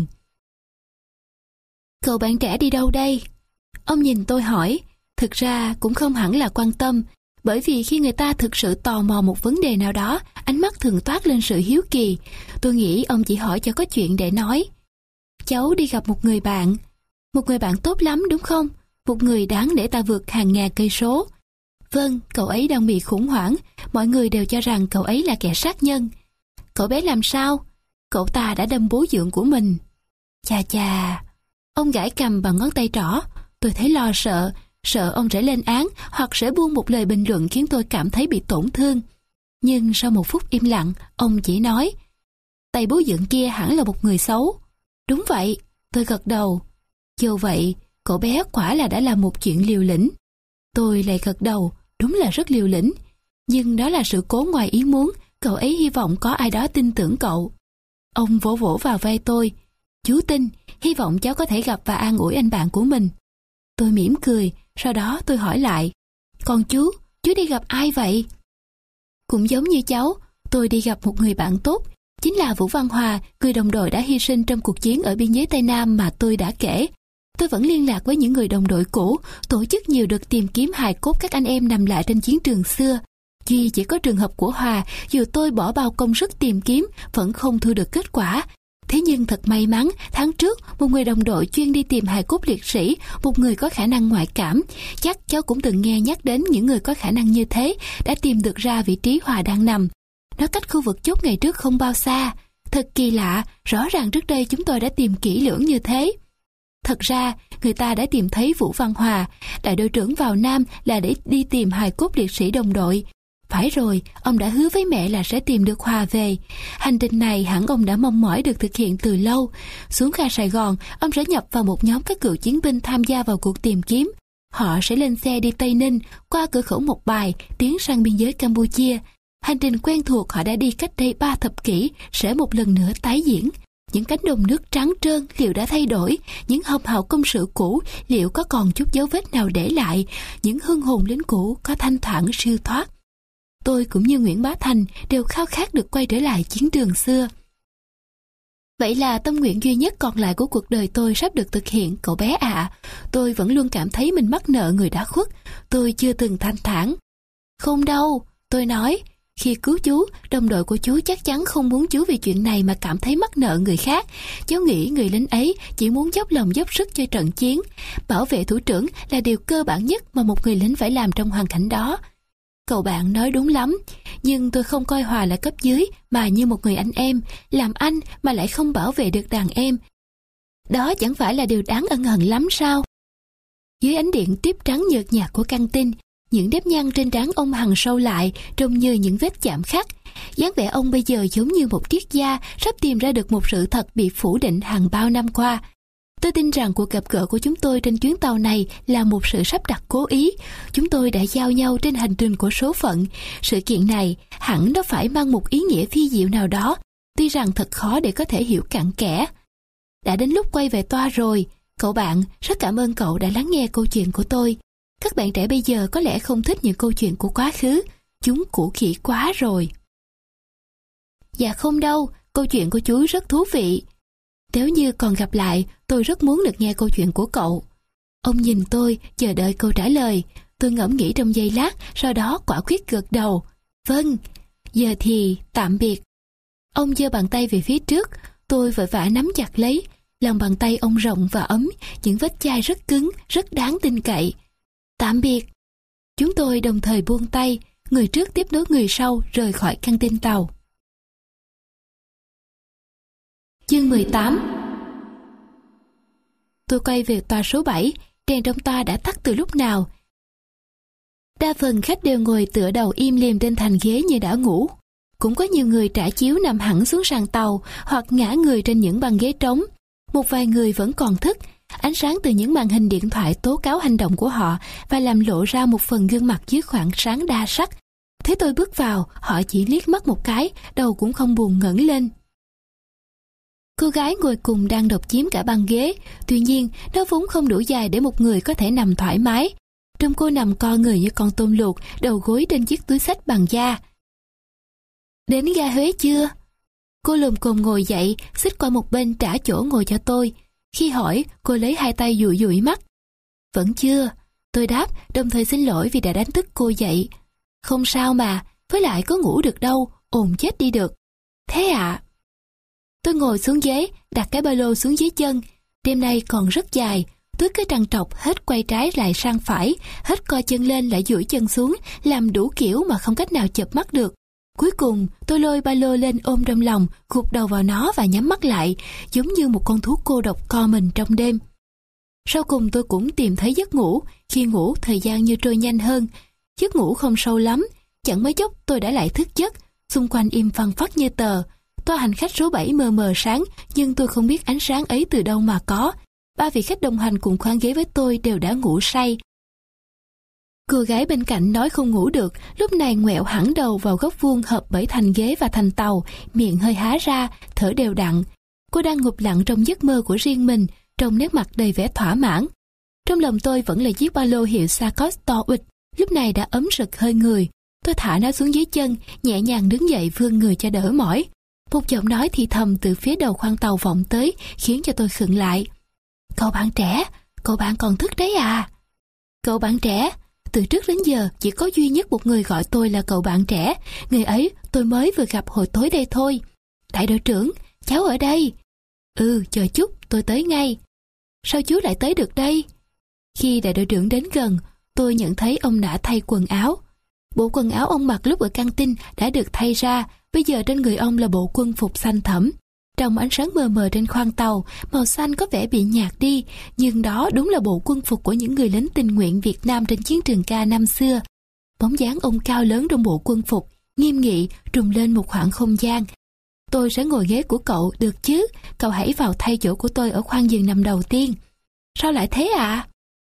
Cậu bạn trẻ đi đâu đây? Ông nhìn tôi hỏi. Thực ra cũng không hẳn là quan tâm, bởi vì khi người ta thực sự tò mò một vấn đề nào đó, ánh mắt thường toát lên sự hiếu kỳ. Tôi nghĩ ông chỉ hỏi cho có chuyện để nói. Cháu đi gặp một người bạn. Một người bạn tốt lắm đúng không? Một người đáng để ta vượt hàng ngàn cây số. Vâng, cậu ấy đang bị khủng hoảng. Mọi người đều cho rằng cậu ấy là kẻ sát nhân. Cậu bé làm sao? Cậu ta đã đâm bố dượng của mình. Chà chà. Ông gãi cằm bằng ngón tay trỏ. Tôi thấy lo sợ. Sợ ông sẽ lên án hoặc sẽ buông một lời bình luận khiến tôi cảm thấy bị tổn thương. Nhưng sau một phút im lặng, ông chỉ nói: tay bố dượng kia hẳn là một người xấu. Đúng vậy, tôi gật đầu. Dù vậy, cậu bé quả là đã làm một chuyện liều lĩnh. Tôi lại gật đầu, đúng là rất liều lĩnh. Nhưng đó là sự cố ngoài ý muốn, cậu ấy hy vọng có ai đó tin tưởng cậu. Ông vỗ vỗ vào vai tôi. Chú tin, hy vọng cháu có thể gặp và an ủi anh bạn của mình. Tôi mỉm cười, sau đó tôi hỏi lại. Còn chú đi gặp ai vậy? Cũng giống như cháu, tôi đi gặp một người bạn tốt. Chính là Vũ Văn Hòa, người đồng đội đã hy sinh trong cuộc chiến ở biên giới Tây Nam mà tôi đã kể. Tôi vẫn liên lạc với những người đồng đội cũ, tổ chức nhiều đợt tìm kiếm hài cốt các anh em nằm lại trên chiến trường xưa. Duy chỉ có trường hợp của Hòa, dù tôi bỏ bao công sức tìm kiếm, vẫn không thu được kết quả. Thế nhưng thật may mắn, tháng trước, một người đồng đội chuyên đi tìm hài cốt liệt sĩ, một người có khả năng ngoại cảm. Chắc cháu cũng từng nghe nhắc đến những người có khả năng như thế, đã tìm được ra vị trí Hòa đang nằm. Nó cách khu vực chốt ngày trước không bao xa. Thật kỳ lạ, rõ ràng trước đây chúng tôi đã tìm kỹ lưỡng như thế. Thật ra, người ta đã tìm thấy Vũ Văn Hòa, đại đội trưởng vào Nam là để đi tìm hài cốt liệt sĩ đồng đội. Phải rồi, ông đã hứa với mẹ là sẽ tìm được Hòa về. Hành trình này hẳn ông đã mong mỏi được thực hiện từ lâu. Xuống ga Sài Gòn, ông sẽ nhập vào một nhóm các cựu chiến binh tham gia vào cuộc tìm kiếm. Họ sẽ lên xe đi Tây Ninh, qua cửa khẩu Một Bài, tiến sang biên giới Campuchia. Hành trình quen thuộc họ đã đi cách đây 3 thập kỷ sẽ một lần nữa tái diễn. Những cánh đồng nước trắng trơn liệu đã thay đổi? Những hầm hào công sự cũ liệu có còn chút dấu vết nào để lại? Những hương hồn lính cũ có thanh thản siêu thoát? Tôi cũng như Nguyễn Bá Thành đều khao khát được quay trở lại chiến trường xưa. Vậy là tâm nguyện duy nhất còn lại của cuộc đời tôi sắp được thực hiện, cậu bé ạ. Tôi vẫn luôn cảm thấy mình mắc nợ người đã khuất. Tôi chưa từng thanh thản. Không đâu, tôi nói. Khi cứu chú, đồng đội của chú chắc chắn không muốn chú vì chuyện này mà cảm thấy mắc nợ người khác. Cháu nghĩ người lính ấy chỉ muốn dốc lòng dốc sức cho trận chiến. Bảo vệ thủ trưởng là điều cơ bản nhất mà một người lính phải làm trong hoàn cảnh đó. Cậu bạn nói đúng lắm, nhưng tôi không coi Hòa là cấp dưới mà như một người anh em, làm anh mà lại không bảo vệ được đàn em. Đó chẳng phải là điều đáng ân hận lắm sao? Dưới ánh điện tiếp trắng nhợt nhạt của căng tin, những nếp nhăn trên trán ông hằn sâu lại, trông như những vết chạm khắc. Dáng vẻ ông bây giờ giống như một triết gia sắp tìm ra được một sự thật bị phủ định hàng bao năm qua. Tôi tin rằng cuộc gặp gỡ của chúng tôi trên chuyến tàu này là một sự sắp đặt cố ý. Chúng tôi đã giao nhau trên hành trình của số phận. Sự kiện này hẳn nó phải mang một ý nghĩa phi diệu nào đó, tuy rằng thật khó để có thể hiểu cặn kẽ. Đã đến lúc quay về toa rồi. Cậu bạn, rất cảm ơn cậu đã lắng nghe câu chuyện của tôi. Các bạn trẻ bây giờ có lẽ không thích những câu chuyện của quá khứ. Chúng cũ kỹ quá rồi. Dạ không đâu, câu chuyện của chú rất thú vị. Nếu như còn gặp lại, tôi rất muốn được nghe câu chuyện của cậu. Ông nhìn tôi, chờ đợi câu trả lời. Tôi ngẫm nghĩ trong giây lát, sau đó quả quyết gật đầu. Vâng, giờ thì tạm biệt. Ông giơ bàn tay về phía trước, tôi vội vã nắm chặt lấy. Lòng bàn tay ông rộng và ấm, những vết chai rất cứng, rất đáng tin cậy. Tạm biệt. Chúng tôi đồng thời buông tay, người trước tiếp nối người sau rời khỏi căng tin tàu. Chương 18. Tôi quay về toa số 7, đèn trong toa đã tắt từ lúc nào. Đa phần khách đều ngồi tựa đầu im lìm trên thành ghế như đã ngủ. Cũng có nhiều người trải chiếu nằm hẳn xuống sàn tàu hoặc ngã người trên những băng ghế trống. Một vài người vẫn còn thức. Ánh sáng từ những màn hình điện thoại tố cáo hành động của họ và làm lộ ra một phần gương mặt dưới khoảng sáng đa sắc. Thế tôi bước vào, họ chỉ liếc mắt một cái, đầu cũng không buồn ngẩng lên. Cô gái ngồi cùng đang độc chiếm cả băng ghế, tuy nhiên nó vốn không đủ dài để một người có thể nằm thoải mái. Trông cô nằm co người như con tôm luộc, đầu gối trên chiếc túi xách bằng da. Đến ga Huế chưa? Cô lồm cồm ngồi dậy, xích qua một bên trả chỗ ngồi cho tôi. Khi hỏi, cô lấy hai tay dụi dụi mắt. Vẫn chưa, tôi đáp, đồng thời xin lỗi vì đã đánh thức cô dậy. Không sao mà, với lại có ngủ được đâu, ồn chết đi được. Thế ạ? Tôi ngồi xuống ghế, đặt cái ba lô xuống dưới chân. Đêm nay còn rất dài, tôi cứ trằn trọc hết quay trái lại sang phải, hết co chân lên lại duỗi chân xuống, làm đủ kiểu mà không cách nào chợp mắt được. Cuối cùng, tôi lôi ba lô lên ôm trong lòng, gục đầu vào nó và nhắm mắt lại, giống như một con thú cô độc co mình trong đêm. Sau cùng tôi cũng tìm thấy giấc ngủ, khi ngủ thời gian như trôi nhanh hơn. Giấc ngủ không sâu lắm, chẳng mấy chốc tôi đã lại thức giấc, xung quanh im phăng phắc như tờ. Toa hành khách số 7 mờ mờ sáng, nhưng tôi không biết ánh sáng ấy từ đâu mà có. Ba vị khách đồng hành cùng khoang ghế với tôi đều đã ngủ say. Cô gái bên cạnh nói không ngủ được, lúc này ngoẹo hẳn đầu vào góc vuông hợp bởi thành ghế và thành tàu, miệng hơi há ra, thở đều đặn. Cô đang ngụp lặng trong giấc mơ của riêng mình, trong nét mặt đầy vẻ thỏa mãn. Trong lòng tôi vẫn là chiếc ba lô hiệu Lacoste to uỵch, lúc này đã ấm rực hơi người. Tôi thả nó xuống dưới chân, nhẹ nhàng đứng dậy vươn người cho đỡ mỏi. Một giọng nói thì thầm từ phía đầu khoang tàu vọng tới, khiến cho tôi khựng lại. Cậu bạn trẻ, cậu bạn còn thức đấy à? Cậu bạn trẻ? Từ trước đến giờ chỉ có duy nhất một người gọi tôi là cậu bạn trẻ. Người ấy tôi mới vừa gặp hồi tối đây thôi. Đại đội trưởng, cháu ở đây. Ừ, chờ chút, tôi tới ngay. Sao chú lại tới được đây? Khi đại đội trưởng đến gần, tôi nhận thấy ông đã thay quần áo. Bộ quần áo ông mặc lúc ở căng tin đã được thay ra, bây giờ trên người ông là bộ quân phục xanh thẫm. Trong ánh sáng mờ mờ trên khoang tàu, màu xanh có vẻ bị nhạt đi, nhưng đó đúng là bộ quân phục của những người lính tình nguyện Việt Nam trên chiến trường Ca năm xưa. Bóng dáng ông cao lớn trong bộ quân phục, nghiêm nghị, trùm lên một khoảng không gian. Tôi sẽ ngồi ghế của cậu, được chứ? Cậu hãy vào thay chỗ của tôi ở khoang giường nằm đầu tiên. Sao lại thế ạ?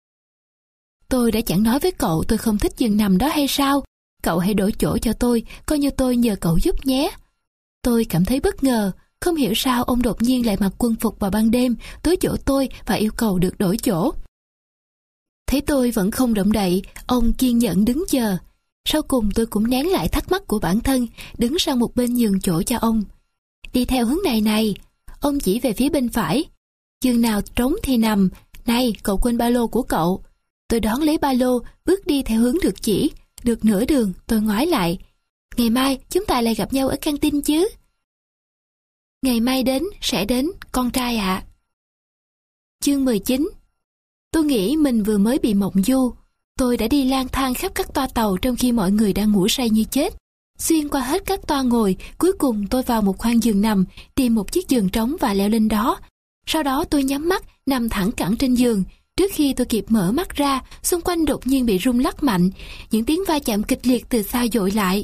Tôi đã chẳng nói với cậu tôi không thích giường nằm đó hay sao? Cậu hãy đổi chỗ cho tôi, coi như tôi nhờ cậu giúp nhé. Tôi cảm thấy bất ngờ, không hiểu sao ông đột nhiên lại mặc quân phục vào ban đêm, tới chỗ tôi và yêu cầu được đổi chỗ. Thấy tôi vẫn không động đậy, ông kiên nhẫn đứng chờ. Sau cùng tôi cũng nén lại thắc mắc của bản thân, đứng sang một bên nhường chỗ cho ông. Đi theo hướng này này, ông chỉ về phía bên phải. Giường nào trống thì nằm, này cậu quên ba lô của cậu. Tôi đón lấy ba lô, bước đi theo hướng được chỉ. Được nửa đường, tôi ngoái lại. Ngày mai chúng ta lại gặp nhau ở căng tin chứ? Ngày mai đến, sẽ đến, con trai ạ. Chương 19. Tôi nghĩ mình vừa mới bị mộng du. Tôi đã đi lang thang khắp các toa tàu trong khi mọi người đang ngủ say như chết. Xuyên qua hết các toa ngồi, cuối cùng tôi vào một khoang giường nằm, tìm một chiếc giường trống và leo lên đó. Sau đó tôi nhắm mắt, nằm thẳng cẳng trên giường. Trước khi tôi kịp mở mắt ra, xung quanh đột nhiên bị rung lắc mạnh, những tiếng va chạm kịch liệt từ xa dội lại.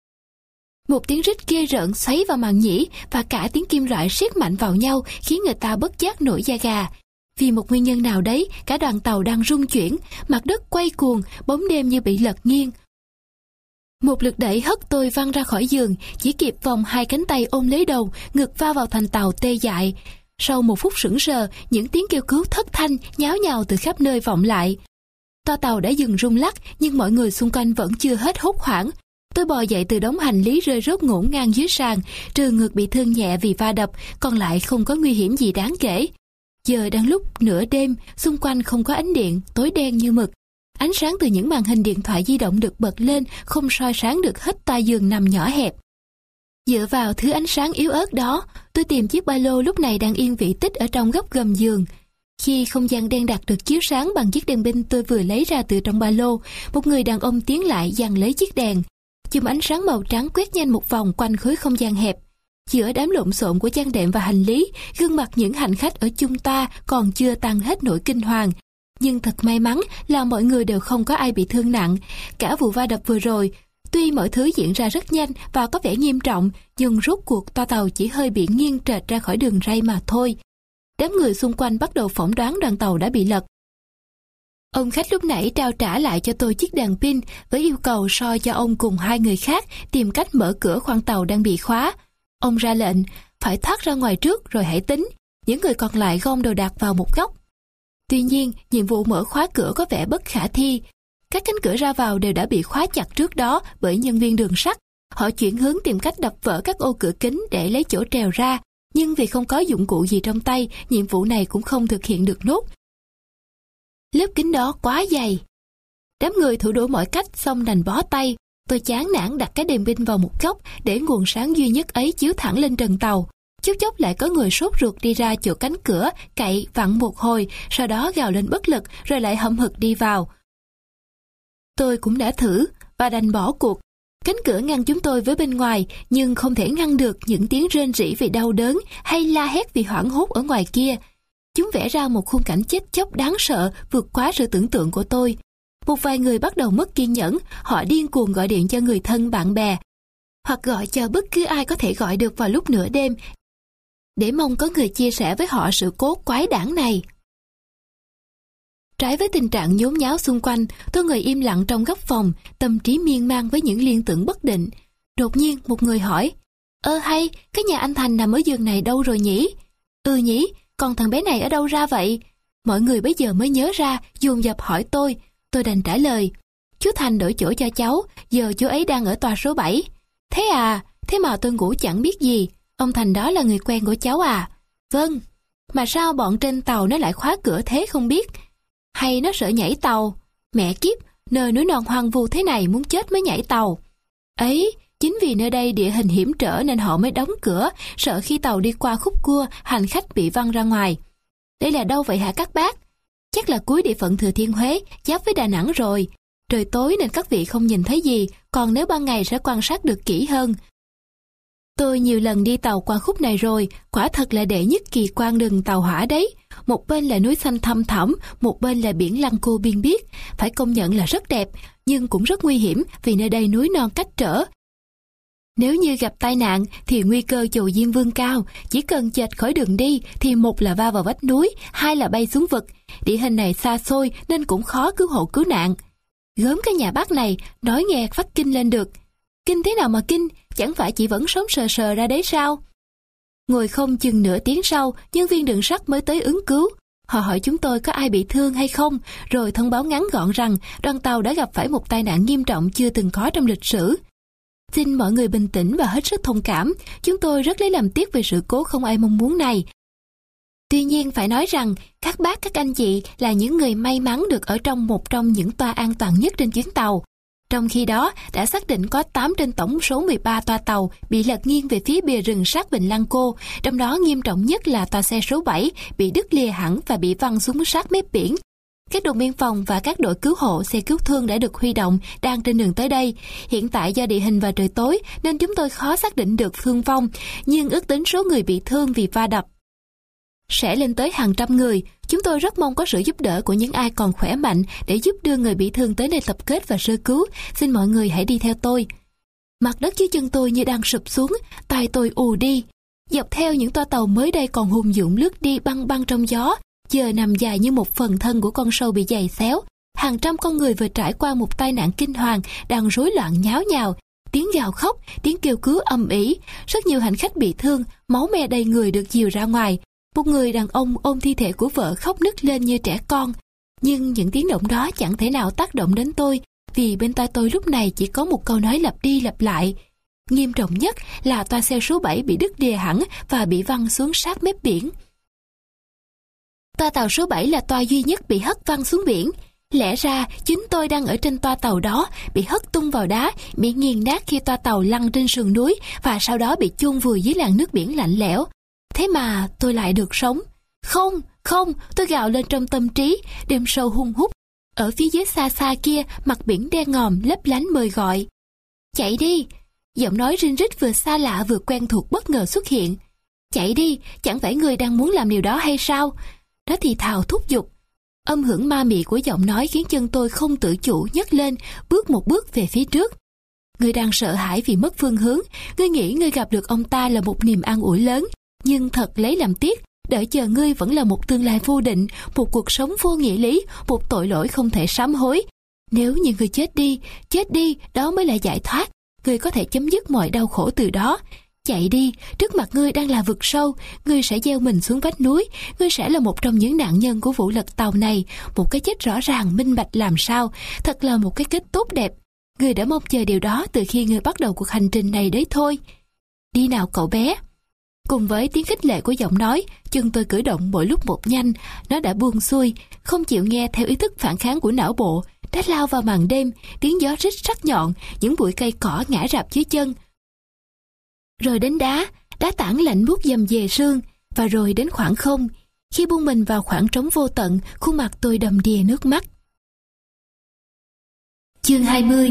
Một tiếng rít ghê rợn xoáy vào màng nhĩ và cả tiếng kim loại siết mạnh vào nhau khiến người ta bất giác nổi da gà. Vì một nguyên nhân nào đấy, cả đoàn tàu đang rung chuyển, mặt đất quay cuồng, bóng đêm như bị lật nghiêng. Một lực đẩy hất tôi văng ra khỏi giường, chỉ kịp vòng hai cánh tay ôm lấy đầu, ngực va vào thành tàu tê dại. Sau một phút sững sờ, những tiếng kêu cứu thất thanh nháo nhào từ khắp nơi vọng lại. Toa tàu đã dừng rung lắc, nhưng mọi người xung quanh vẫn chưa hết hốt hoảng. Tôi bò dậy từ đống hành lý rơi rớt ngổn ngang dưới sàn, trừ ngực bị thương nhẹ vì va đập, còn lại không có nguy hiểm gì đáng kể. Giờ đang lúc nửa đêm, xung quanh không có ánh điện, tối đen như mực. Ánh sáng từ những màn hình điện thoại di động được bật lên, không soi sáng được hết toa giường nằm nhỏ hẹp. Dựa vào thứ ánh sáng yếu ớt đó, tôi tìm chiếc ba lô lúc này đang yên vị tích ở trong góc gầm giường. Khi không gian đen đặc được chiếu sáng bằng chiếc đèn pin tôi vừa lấy ra từ trong ba lô, một người đàn ông tiến lại giằng lấy chiếc đèn. Chùm ánh sáng màu trắng quét nhanh một vòng quanh khối không gian hẹp. Giữa đám lộn xộn của chăn đệm và hành lý, gương mặt những hành khách ở chung toa còn chưa tan hết nỗi kinh hoàng. Nhưng thật may mắn là mọi người đều không có ai bị thương nặng. Cả vụ va đập vừa rồi, Tuy mọi thứ diễn ra rất nhanh và có vẻ nghiêm trọng, nhưng rốt cuộc toa tàu chỉ hơi bị nghiêng trệt ra khỏi đường ray mà thôi. Đám người xung quanh bắt đầu phỏng đoán đoàn tàu đã bị lật. Ông khách lúc nãy trao trả lại cho tôi chiếc đèn pin với yêu cầu soi cho ông cùng 2 người khác tìm cách mở cửa khoang tàu đang bị khóa. Ông ra lệnh, phải thoát ra ngoài trước rồi hãy tính. Những người còn lại gom đồ đạc vào một góc. Tuy nhiên, nhiệm vụ mở khóa cửa có vẻ bất khả thi. Các cánh cửa ra vào đều đã bị khóa chặt trước đó bởi nhân viên đường sắt. Họ chuyển hướng tìm cách đập vỡ các ô cửa kính để lấy chỗ trèo ra, nhưng vì không có dụng cụ gì trong tay, nhiệm vụ này cũng không thực hiện được nốt. Lớp kính đó quá dày. Đám người thử đổi mọi cách xong đành bó tay. Tôi chán nản đặt cái đèn pin vào một góc để nguồn sáng duy nhất ấy chiếu thẳng lên trần tàu. Chốc chốc lại có người sốt ruột đi ra chỗ cánh cửa, cậy vặn một hồi, sau đó gào lên bất lực rồi lại hậm hực đi vào. Tôi cũng đã thử và đành bỏ cuộc. Cánh cửa ngăn chúng tôi với bên ngoài, nhưng không thể ngăn được những tiếng rên rỉ vì đau đớn hay la hét vì hoảng hốt ở ngoài kia. Chúng vẽ ra một khung cảnh chết chóc đáng sợ vượt quá sự tưởng tượng của tôi. Một vài người bắt đầu mất kiên nhẫn, họ điên cuồng gọi điện cho người thân bạn bè, hoặc gọi cho bất cứ ai có thể gọi được vào lúc nửa đêm, để mong có người chia sẻ với họ sự cố quái đản này. Trái với tình trạng nhốn nháo xung quanh, tôi ngồi im lặng trong góc phòng, tâm trí miên man với những liên tưởng bất định. Đột nhiên một người hỏi, hay, cái nhà anh Thành nằm ở giường này đâu rồi nhỉ? Nhỉ, còn thằng bé này ở đâu ra vậy? Mọi người bây giờ mới nhớ ra, dồn dập hỏi tôi đành trả lời, chú Thành đổi chỗ cho cháu, giờ chú ấy đang ở tòa số 7. Thế à, thế mà tôi ngủ chẳng biết gì, ông Thành đó là người quen của cháu à? Vâng, mà sao bọn trên tàu nó lại khóa cửa thế không biết? Hay nó sợ nhảy tàu? Mẹ kiếp, nơi núi non hoang vu thế này muốn chết mới nhảy tàu. Ấy, chính vì nơi đây địa hình hiểm trở nên họ mới đóng cửa, sợ khi tàu đi qua khúc cua, hành khách bị văng ra ngoài. Đây là đâu vậy hả các bác? Chắc là cuối địa phận Thừa Thiên Huế, giáp với Đà Nẵng rồi. Trời tối nên các vị không nhìn thấy gì, còn nếu ban ngày sẽ quan sát được kỹ hơn. Tôi nhiều lần đi tàu qua khúc này rồi, quả thật là đệ nhất kỳ quan đường tàu hỏa đấy. Một bên là núi xanh thăm thẳm, một bên là biển lăng cô biên biếc. Phải công nhận là rất đẹp, nhưng cũng rất nguy hiểm vì nơi đây núi non cách trở. Nếu như gặp tai nạn thì nguy cơ chầu Diêm Vương cao, chỉ cần chệch khỏi đường đi thì một là va vào vách núi, hai là bay xuống vực. Địa hình này xa xôi nên cũng khó cứu hộ cứu nạn. Gớm cái nhà bác này, nói nghe phát kinh lên được. Kinh thế nào mà kinh, chẳng phải chỉ vẫn sống sờ sờ ra đấy sao? Ngồi không chừng nửa tiếng sau, nhân viên đường sắt mới tới ứng cứu. Họ hỏi chúng tôi có ai bị thương hay không, rồi thông báo ngắn gọn rằng đoàn tàu đã gặp phải một tai nạn nghiêm trọng chưa từng có trong lịch sử. Xin mọi người bình tĩnh và hết sức thông cảm, chúng tôi rất lấy làm tiếc về sự cố không ai mong muốn này. Tuy nhiên phải nói rằng, các bác các anh chị là những người may mắn được ở trong một trong những toa an toàn nhất trên chuyến tàu. Trong khi đó, đã xác định có 8 trên tổng số 13 toa tàu bị lật nghiêng về phía bìa rừng sát Vịnh Lăng Cô, trong đó nghiêm trọng nhất là toa xe số 7 bị đứt lìa hẳn và bị văng xuống sát mép biển. Các đồn biên phòng và các đội cứu hộ, xe cứu thương đã được huy động, đang trên đường tới đây. Hiện tại do địa hình và trời tối nên chúng tôi khó xác định được thương vong, nhưng ước tính số người bị thương vì va đập sẽ lên tới hàng trăm người. Chúng tôi rất mong có sự giúp đỡ của những ai còn khỏe mạnh để giúp đưa người bị thương tới nơi tập kết và sơ cứu. Xin mọi người hãy đi theo tôi. Mặt đất dưới chân tôi như đang sụp xuống, tai tôi ù đi. Dọc theo những toa tàu mới đây còn hùng dũng lướt đi băng băng trong gió, giờ nằm dài như một phần thân của con sâu bị giày xéo. Hàng trăm con người vừa trải qua một tai nạn kinh hoàng đang rối loạn nháo nhào, tiếng gào khóc, tiếng kêu cứu ầm ĩ. Rất nhiều hành khách bị thương, máu me đầy người được dìu ra ngoài. Một người đàn ông ôm thi thể của vợ khóc nức lên như trẻ con. Nhưng những tiếng động đó chẳng thể nào tác động đến tôi, vì bên tai tôi lúc này chỉ có một câu nói lặp đi lặp lại. Nghiêm trọng nhất là toa xe số 7 bị đứt lìa hẳn và bị văng xuống sát mép biển. Toa tàu số 7 là toa duy nhất bị hất văng xuống biển. Lẽ ra chính tôi đang ở trên toa tàu đó, bị hất tung vào đá, bị nghiền nát khi toa tàu lăn trên sườn núi và sau đó bị chôn vùi dưới làn nước biển lạnh lẽo. Thế mà tôi lại được sống. Không, tôi gào lên trong tâm trí, đêm sâu hun hút. Ở phía dưới xa xa kia, mặt biển đen ngòm lấp lánh mời gọi. Chạy đi! Giọng nói rinh rít vừa xa lạ vừa quen thuộc bất ngờ xuất hiện. Chạy đi, chẳng phải người đang muốn làm điều đó hay sao? Đó thì thào thúc giục. Âm hưởng ma mị của giọng nói khiến chân tôi không tự chủ nhấc lên, bước một bước về phía trước. Ngươi đang sợ hãi vì mất phương hướng, ngươi nghĩ ngươi gặp được ông ta là một niềm an ủi lớn, nhưng thật lấy làm tiếc, đợi chờ ngươi vẫn là một tương lai vô định, một cuộc sống vô nghĩa lý, một tội lỗi không thể sám hối. Nếu như ngươi chết đi, đó mới là giải thoát. Ngươi có thể chấm dứt mọi đau khổ từ đó. Chạy đi, trước mặt ngươi đang là vực sâu, ngươi sẽ gieo mình xuống vách núi, ngươi sẽ là một trong những nạn nhân của vụ lật tàu này, một cái chết rõ ràng minh bạch làm sao, thật là một cái kết tốt đẹp. Ngươi đã mong chờ điều đó từ khi ngươi bắt đầu cuộc hành trình này đấy thôi. Đi nào cậu bé. Cùng với tiếng khích lệ của giọng nói, chân tôi cử động mỗi lúc một nhanh, nó đã buông xuôi, không chịu nghe theo ý thức phản kháng của não bộ, đã lao vào màn đêm, tiếng gió rít sắc nhọn, những bụi cây cỏ ngã rạp dưới chân. Rồi đến đá tảng lạnh buốt dầm dề xương, và rồi đến khoảng không. Khi buông mình vào khoảng trống vô tận, khuôn mặt tôi đầm đìa nước mắt. Chương 20.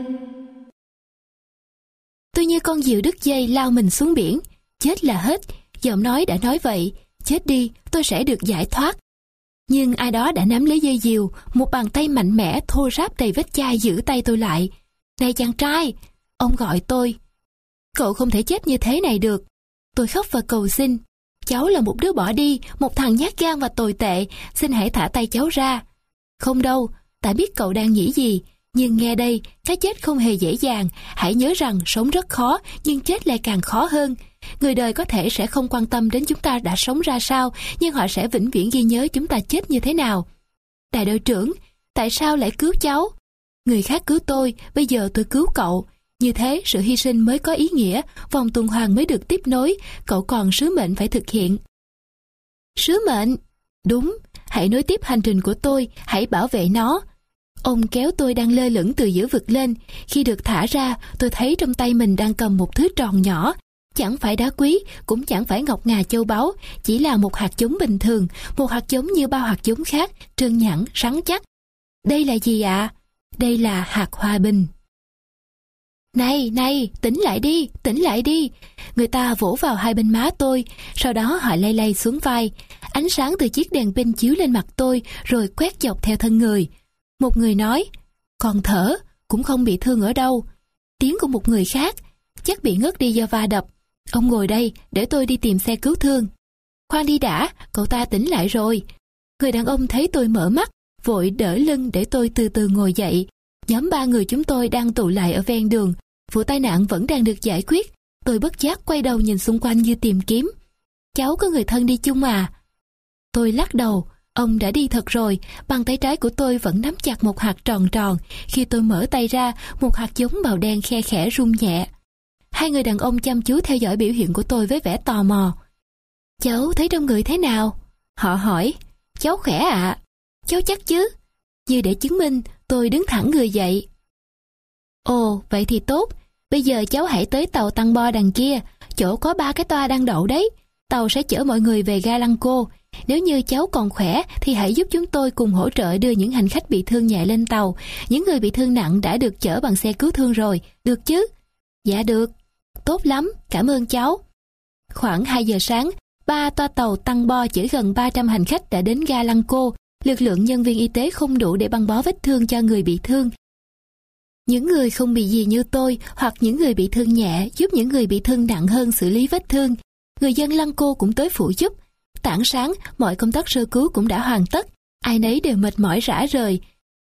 Tôi như con diều đứt dây lao mình xuống biển. Chết là hết, giọng nói đã nói vậy. Chết đi, tôi sẽ được giải thoát. Nhưng ai đó đã nắm lấy dây diều, một bàn tay mạnh mẽ thô ráp đầy vết chai giữ tay tôi lại. Này chàng trai, ông gọi tôi. Cậu không thể chết như thế này được. Tôi khóc và cầu xin. Cháu là một đứa bỏ đi, một thằng nhát gan và tồi tệ, xin hãy thả tay cháu ra. Không đâu, ta biết cậu đang nghĩ gì, nhưng nghe đây, cái chết không hề dễ dàng. Hãy nhớ rằng sống rất khó, nhưng chết lại càng khó hơn. Người đời có thể sẽ không quan tâm đến chúng ta đã sống ra sao, nhưng họ sẽ vĩnh viễn ghi nhớ chúng ta chết như thế nào. Đại đội trưởng, tại sao lại cứu cháu? Người khác cứu tôi, bây giờ tôi cứu cậu. Như thế sự hy sinh mới có ý nghĩa, vòng tuần hoàn mới được tiếp nối, cậu còn sứ mệnh phải thực hiện. Sứ mệnh? Đúng, hãy nối tiếp hành trình của tôi, hãy bảo vệ nó. Ông kéo tôi đang lơ lửng từ giữa vực lên. Khi được thả ra, tôi thấy trong tay mình đang cầm một thứ tròn nhỏ. Chẳng phải đá quý, cũng chẳng phải ngọc ngà châu báu, chỉ là một hạt giống bình thường, một hạt giống như bao hạt giống khác, trơn nhẵn, rắn chắc. Đây là gì ạ? Đây là hạt hòa bình. Này, tỉnh lại đi. Người ta vỗ vào hai bên má tôi, sau đó họ lay lay xuống vai. Ánh sáng từ chiếc đèn pin chiếu lên mặt tôi, rồi quét dọc theo thân người. Một người nói, còn thở, cũng không bị thương ở đâu. Tiếng của một người khác, chắc bị ngất đi do va đập. Ông ngồi đây, để tôi đi tìm xe cứu thương. Khoan đi đã, cậu ta tỉnh lại rồi. Người đàn ông thấy tôi mở mắt, vội đỡ lưng để tôi từ từ ngồi dậy. Nhóm 3 người chúng tôi đang tụ lại ở ven đường. Vụ tai nạn vẫn đang được giải quyết. Tôi bất giác quay đầu nhìn xung quanh như tìm kiếm. Cháu có người thân đi chung à? Tôi lắc đầu. Ông đã đi thật rồi. Bàn tay trái của tôi vẫn nắm chặt một hạt tròn tròn. Khi tôi mở tay ra, một hạt giống màu đen khe khẽ rung nhẹ. Hai người đàn ông chăm chú theo dõi biểu hiện của tôi với vẻ tò mò. Cháu thấy trong người thế nào? Họ hỏi. Cháu khỏe ạ. Cháu chắc chứ? Như để chứng minh, tôi đứng thẳng người dậy. Ồ, vậy thì tốt. Bây giờ cháu hãy tới tàu Tăng Bo đằng kia. Chỗ có 3 cái toa đang đậu đấy. Tàu sẽ chở mọi người về ga Lăng Cô. Nếu như cháu còn khỏe thì hãy giúp chúng tôi cùng hỗ trợ đưa những hành khách bị thương nhẹ lên tàu. Những người bị thương nặng đã được chở bằng xe cứu thương rồi, được chứ? Dạ được. Tốt lắm, cảm ơn cháu. Khoảng 2 giờ sáng, 3 toa tàu Tăng Bo chở gần 300 hành khách đã đến ga Lăng Cô. Lực lượng nhân viên y tế không đủ để băng bó vết thương cho người bị thương. Những người không bị gì như tôi hoặc những người bị thương nhẹ giúp những người bị thương nặng hơn xử lý vết thương. Người dân Lăng Cô cũng tới phụ giúp. Tảng sáng, mọi công tác sơ cứu cũng đã hoàn tất. Ai nấy đều mệt mỏi rã rời.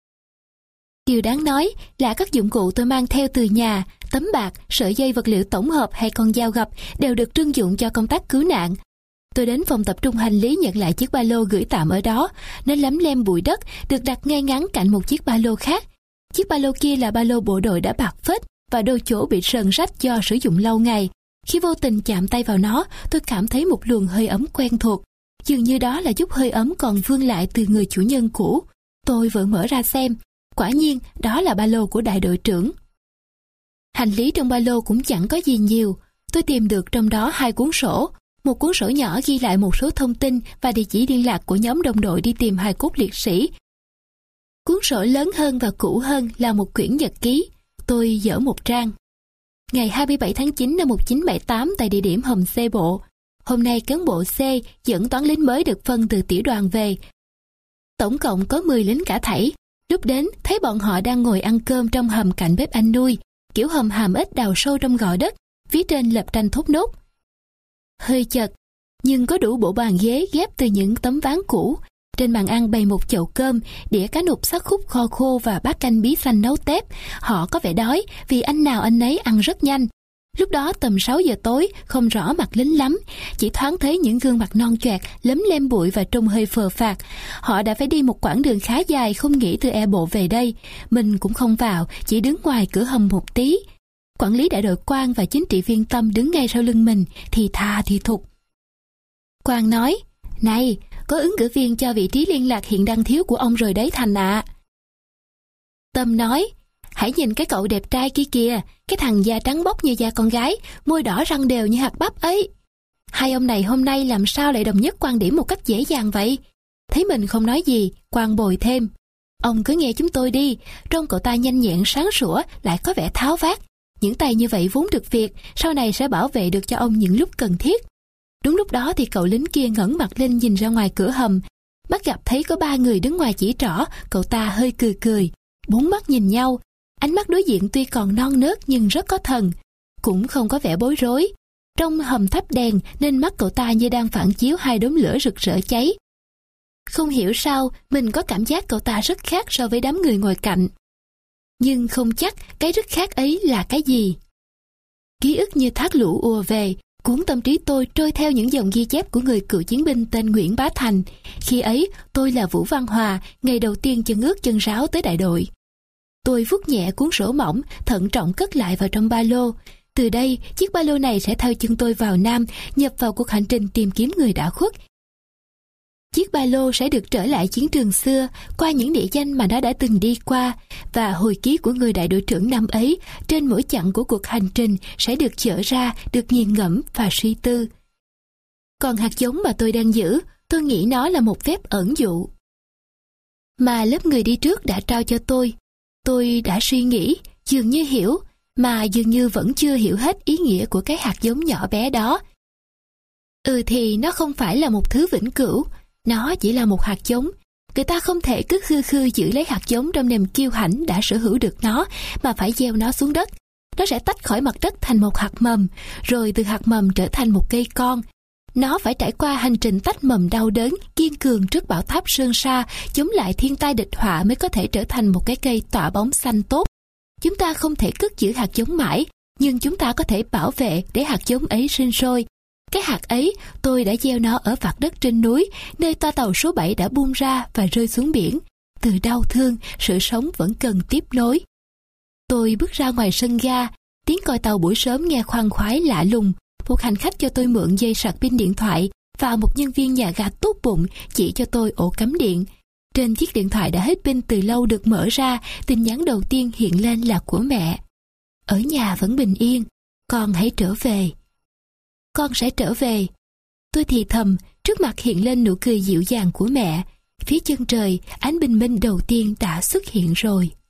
Điều đáng nói là các dụng cụ tôi mang theo từ nhà, tấm bạc, sợi dây vật liệu tổng hợp hay con dao gập đều được trưng dụng cho công tác cứu nạn. Tôi đến phòng tập trung hành lý nhận lại chiếc ba lô gửi tạm ở đó. Nó lấm lem bụi đất, được đặt ngay ngắn cạnh một chiếc ba lô khác. Chiếc ba lô kia là ba lô bộ đội đã bạc phết và đôi chỗ bị sờn rách do sử dụng lâu ngày. Khi vô tình chạm tay vào nó, tôi cảm thấy một luồng hơi ấm quen thuộc. Dường như đó là giúp hơi ấm còn vương lại từ người chủ nhân cũ. Tôi vừa mở ra xem. Quả nhiên, đó là ba lô của đại đội trưởng. Hành lý trong ba lô cũng chẳng có gì nhiều. Tôi tìm được trong đó 2 cuốn sổ. Một cuốn sổ nhỏ ghi lại một số thông tin và địa chỉ liên lạc của nhóm đồng đội đi tìm hài cốt liệt sĩ. Cuốn sổ lớn hơn và cũ hơn là một quyển nhật ký. Tôi dở một trang. Ngày 27 tháng 9 năm 1978 tại địa điểm Hầm C Bộ. Hôm nay cán bộ C dẫn toán lính mới được phân từ tiểu đoàn về. Tổng cộng có 10 lính cả thảy. Lúc đến, thấy bọn họ đang ngồi ăn cơm trong hầm cạnh bếp anh nuôi. kiểu hầm hàm ếch đào sâu trong gò đất, phía trên lập tranh thốt nốt. Hơi chật, nhưng có đủ bộ bàn ghế ghép từ những tấm ván cũ. Trên bàn ăn bày một chậu cơm, đĩa cá nục xác khúc kho khô và bát canh bí xanh nấu tép. Họ có vẻ đói vì anh nào anh nấy ăn rất nhanh. Lúc đó tầm 6 giờ tối, không rõ mặt lính lắm, chỉ thoáng thấy những gương mặt non choẹt, lấm lem bụi và trông hơi phờ phạc. Họ đã phải đi một quãng đường khá dài không nghĩ từ e bộ về đây. Mình cũng không vào, chỉ đứng ngoài cửa hầm một tí. Quản lý đại đội Quang và chính trị viên Tâm đứng ngay sau lưng mình, thì thà thì thục. Quang nói, này, có ứng cử viên cho vị trí liên lạc hiện đang thiếu của ông rồi đấy Thành ạ. Tâm nói, hãy nhìn cái cậu đẹp trai kia kìa, cái thằng da trắng bóc như da con gái, môi đỏ răng đều như hạt bắp ấy. Hai ông này hôm nay làm sao lại đồng nhất quan điểm một cách dễ dàng vậy? Thấy mình không nói gì, Quang bồi thêm. Ông cứ nghe chúng tôi đi, trông cậu ta nhanh nhẹn sáng sủa, lại có vẻ tháo vát. Những tay như vậy vốn được việc, sau này sẽ bảo vệ được cho ông những lúc cần thiết. Đúng lúc đó thì cậu lính kia ngẩng mặt lên nhìn ra ngoài cửa hầm. Bắt gặp thấy có 3 người đứng ngoài chỉ trỏ, cậu ta hơi cười cười. 4 mắt nhìn nhau, ánh mắt đối diện tuy còn non nớt nhưng rất có thần, cũng không có vẻ bối rối. Trong hầm thắp đèn nên mắt cậu ta như đang phản chiếu 2 đốm lửa rực rỡ cháy. Không hiểu sao mình có cảm giác cậu ta rất khác so với đám người ngồi cạnh. Nhưng không chắc cái rất khác ấy là cái gì. Ký ức như thác lũ ùa về, cuốn tâm trí tôi trôi theo những dòng ghi chép của người cựu chiến binh tên Nguyễn Bá Thành. Khi ấy tôi là Vũ Văn Hòa, ngày đầu tiên chân ướt chân ráo tới đại đội. Tôi vuốt nhẹ cuốn sổ mỏng, thận trọng cất lại vào trong ba lô. Từ đây, chiếc ba lô này sẽ theo chân tôi vào Nam, nhập vào cuộc hành trình tìm kiếm người đã khuất. Chiếc ba lô sẽ được trở lại chiến trường xưa, qua những địa danh mà nó đã từng đi qua, và hồi ký của người đại đội trưởng năm ấy trên mỗi chặng của cuộc hành trình sẽ được chở ra, được nghiền ngẫm và suy tư. Còn hạt giống mà tôi đang giữ, tôi nghĩ nó là một phép ẩn dụ mà lớp người đi trước đã trao cho tôi. Tôi đã suy nghĩ, dường như hiểu, mà dường như vẫn chưa hiểu hết ý nghĩa của cái hạt giống nhỏ bé đó. Thì nó không phải là một thứ vĩnh cửu, nó chỉ là một hạt giống. Người ta không thể cứ khư khư giữ lấy hạt giống trong niềm kiêu hãnh đã sở hữu được nó, mà phải gieo nó xuống đất. Nó sẽ tách khỏi mặt đất thành một hạt mầm, rồi từ hạt mầm trở thành một cây con. Nó phải trải qua hành trình tách mầm đau đớn, kiên cường trước bão táp sơn sa, chống lại thiên tai địch họa mới có thể trở thành một cái cây tỏa bóng xanh tốt. Chúng ta không thể cất giữ hạt giống mãi, nhưng chúng ta có thể bảo vệ để hạt giống ấy sinh sôi. Cái hạt ấy, tôi đã gieo nó ở vạt đất trên núi, nơi toa tàu số 7 đã buông ra và rơi xuống biển. Từ đau thương, sự sống vẫn cần tiếp nối. Tôi bước ra ngoài sân ga, tiếng còi tàu buổi sớm nghe khoan khoái lạ lùng. Một hành khách cho tôi mượn dây sạc pin điện thoại, và một nhân viên nhà ga tốt bụng chỉ cho tôi ổ cắm điện. Trên chiếc điện thoại đã hết pin từ lâu được mở ra, tin nhắn đầu tiên hiện lên là của mẹ. Ở nhà vẫn bình yên, con hãy trở về. Con sẽ trở về. Tôi thì thầm, trước mặt hiện lên nụ cười dịu dàng của mẹ. Phía chân trời, ánh bình minh đầu tiên đã xuất hiện rồi.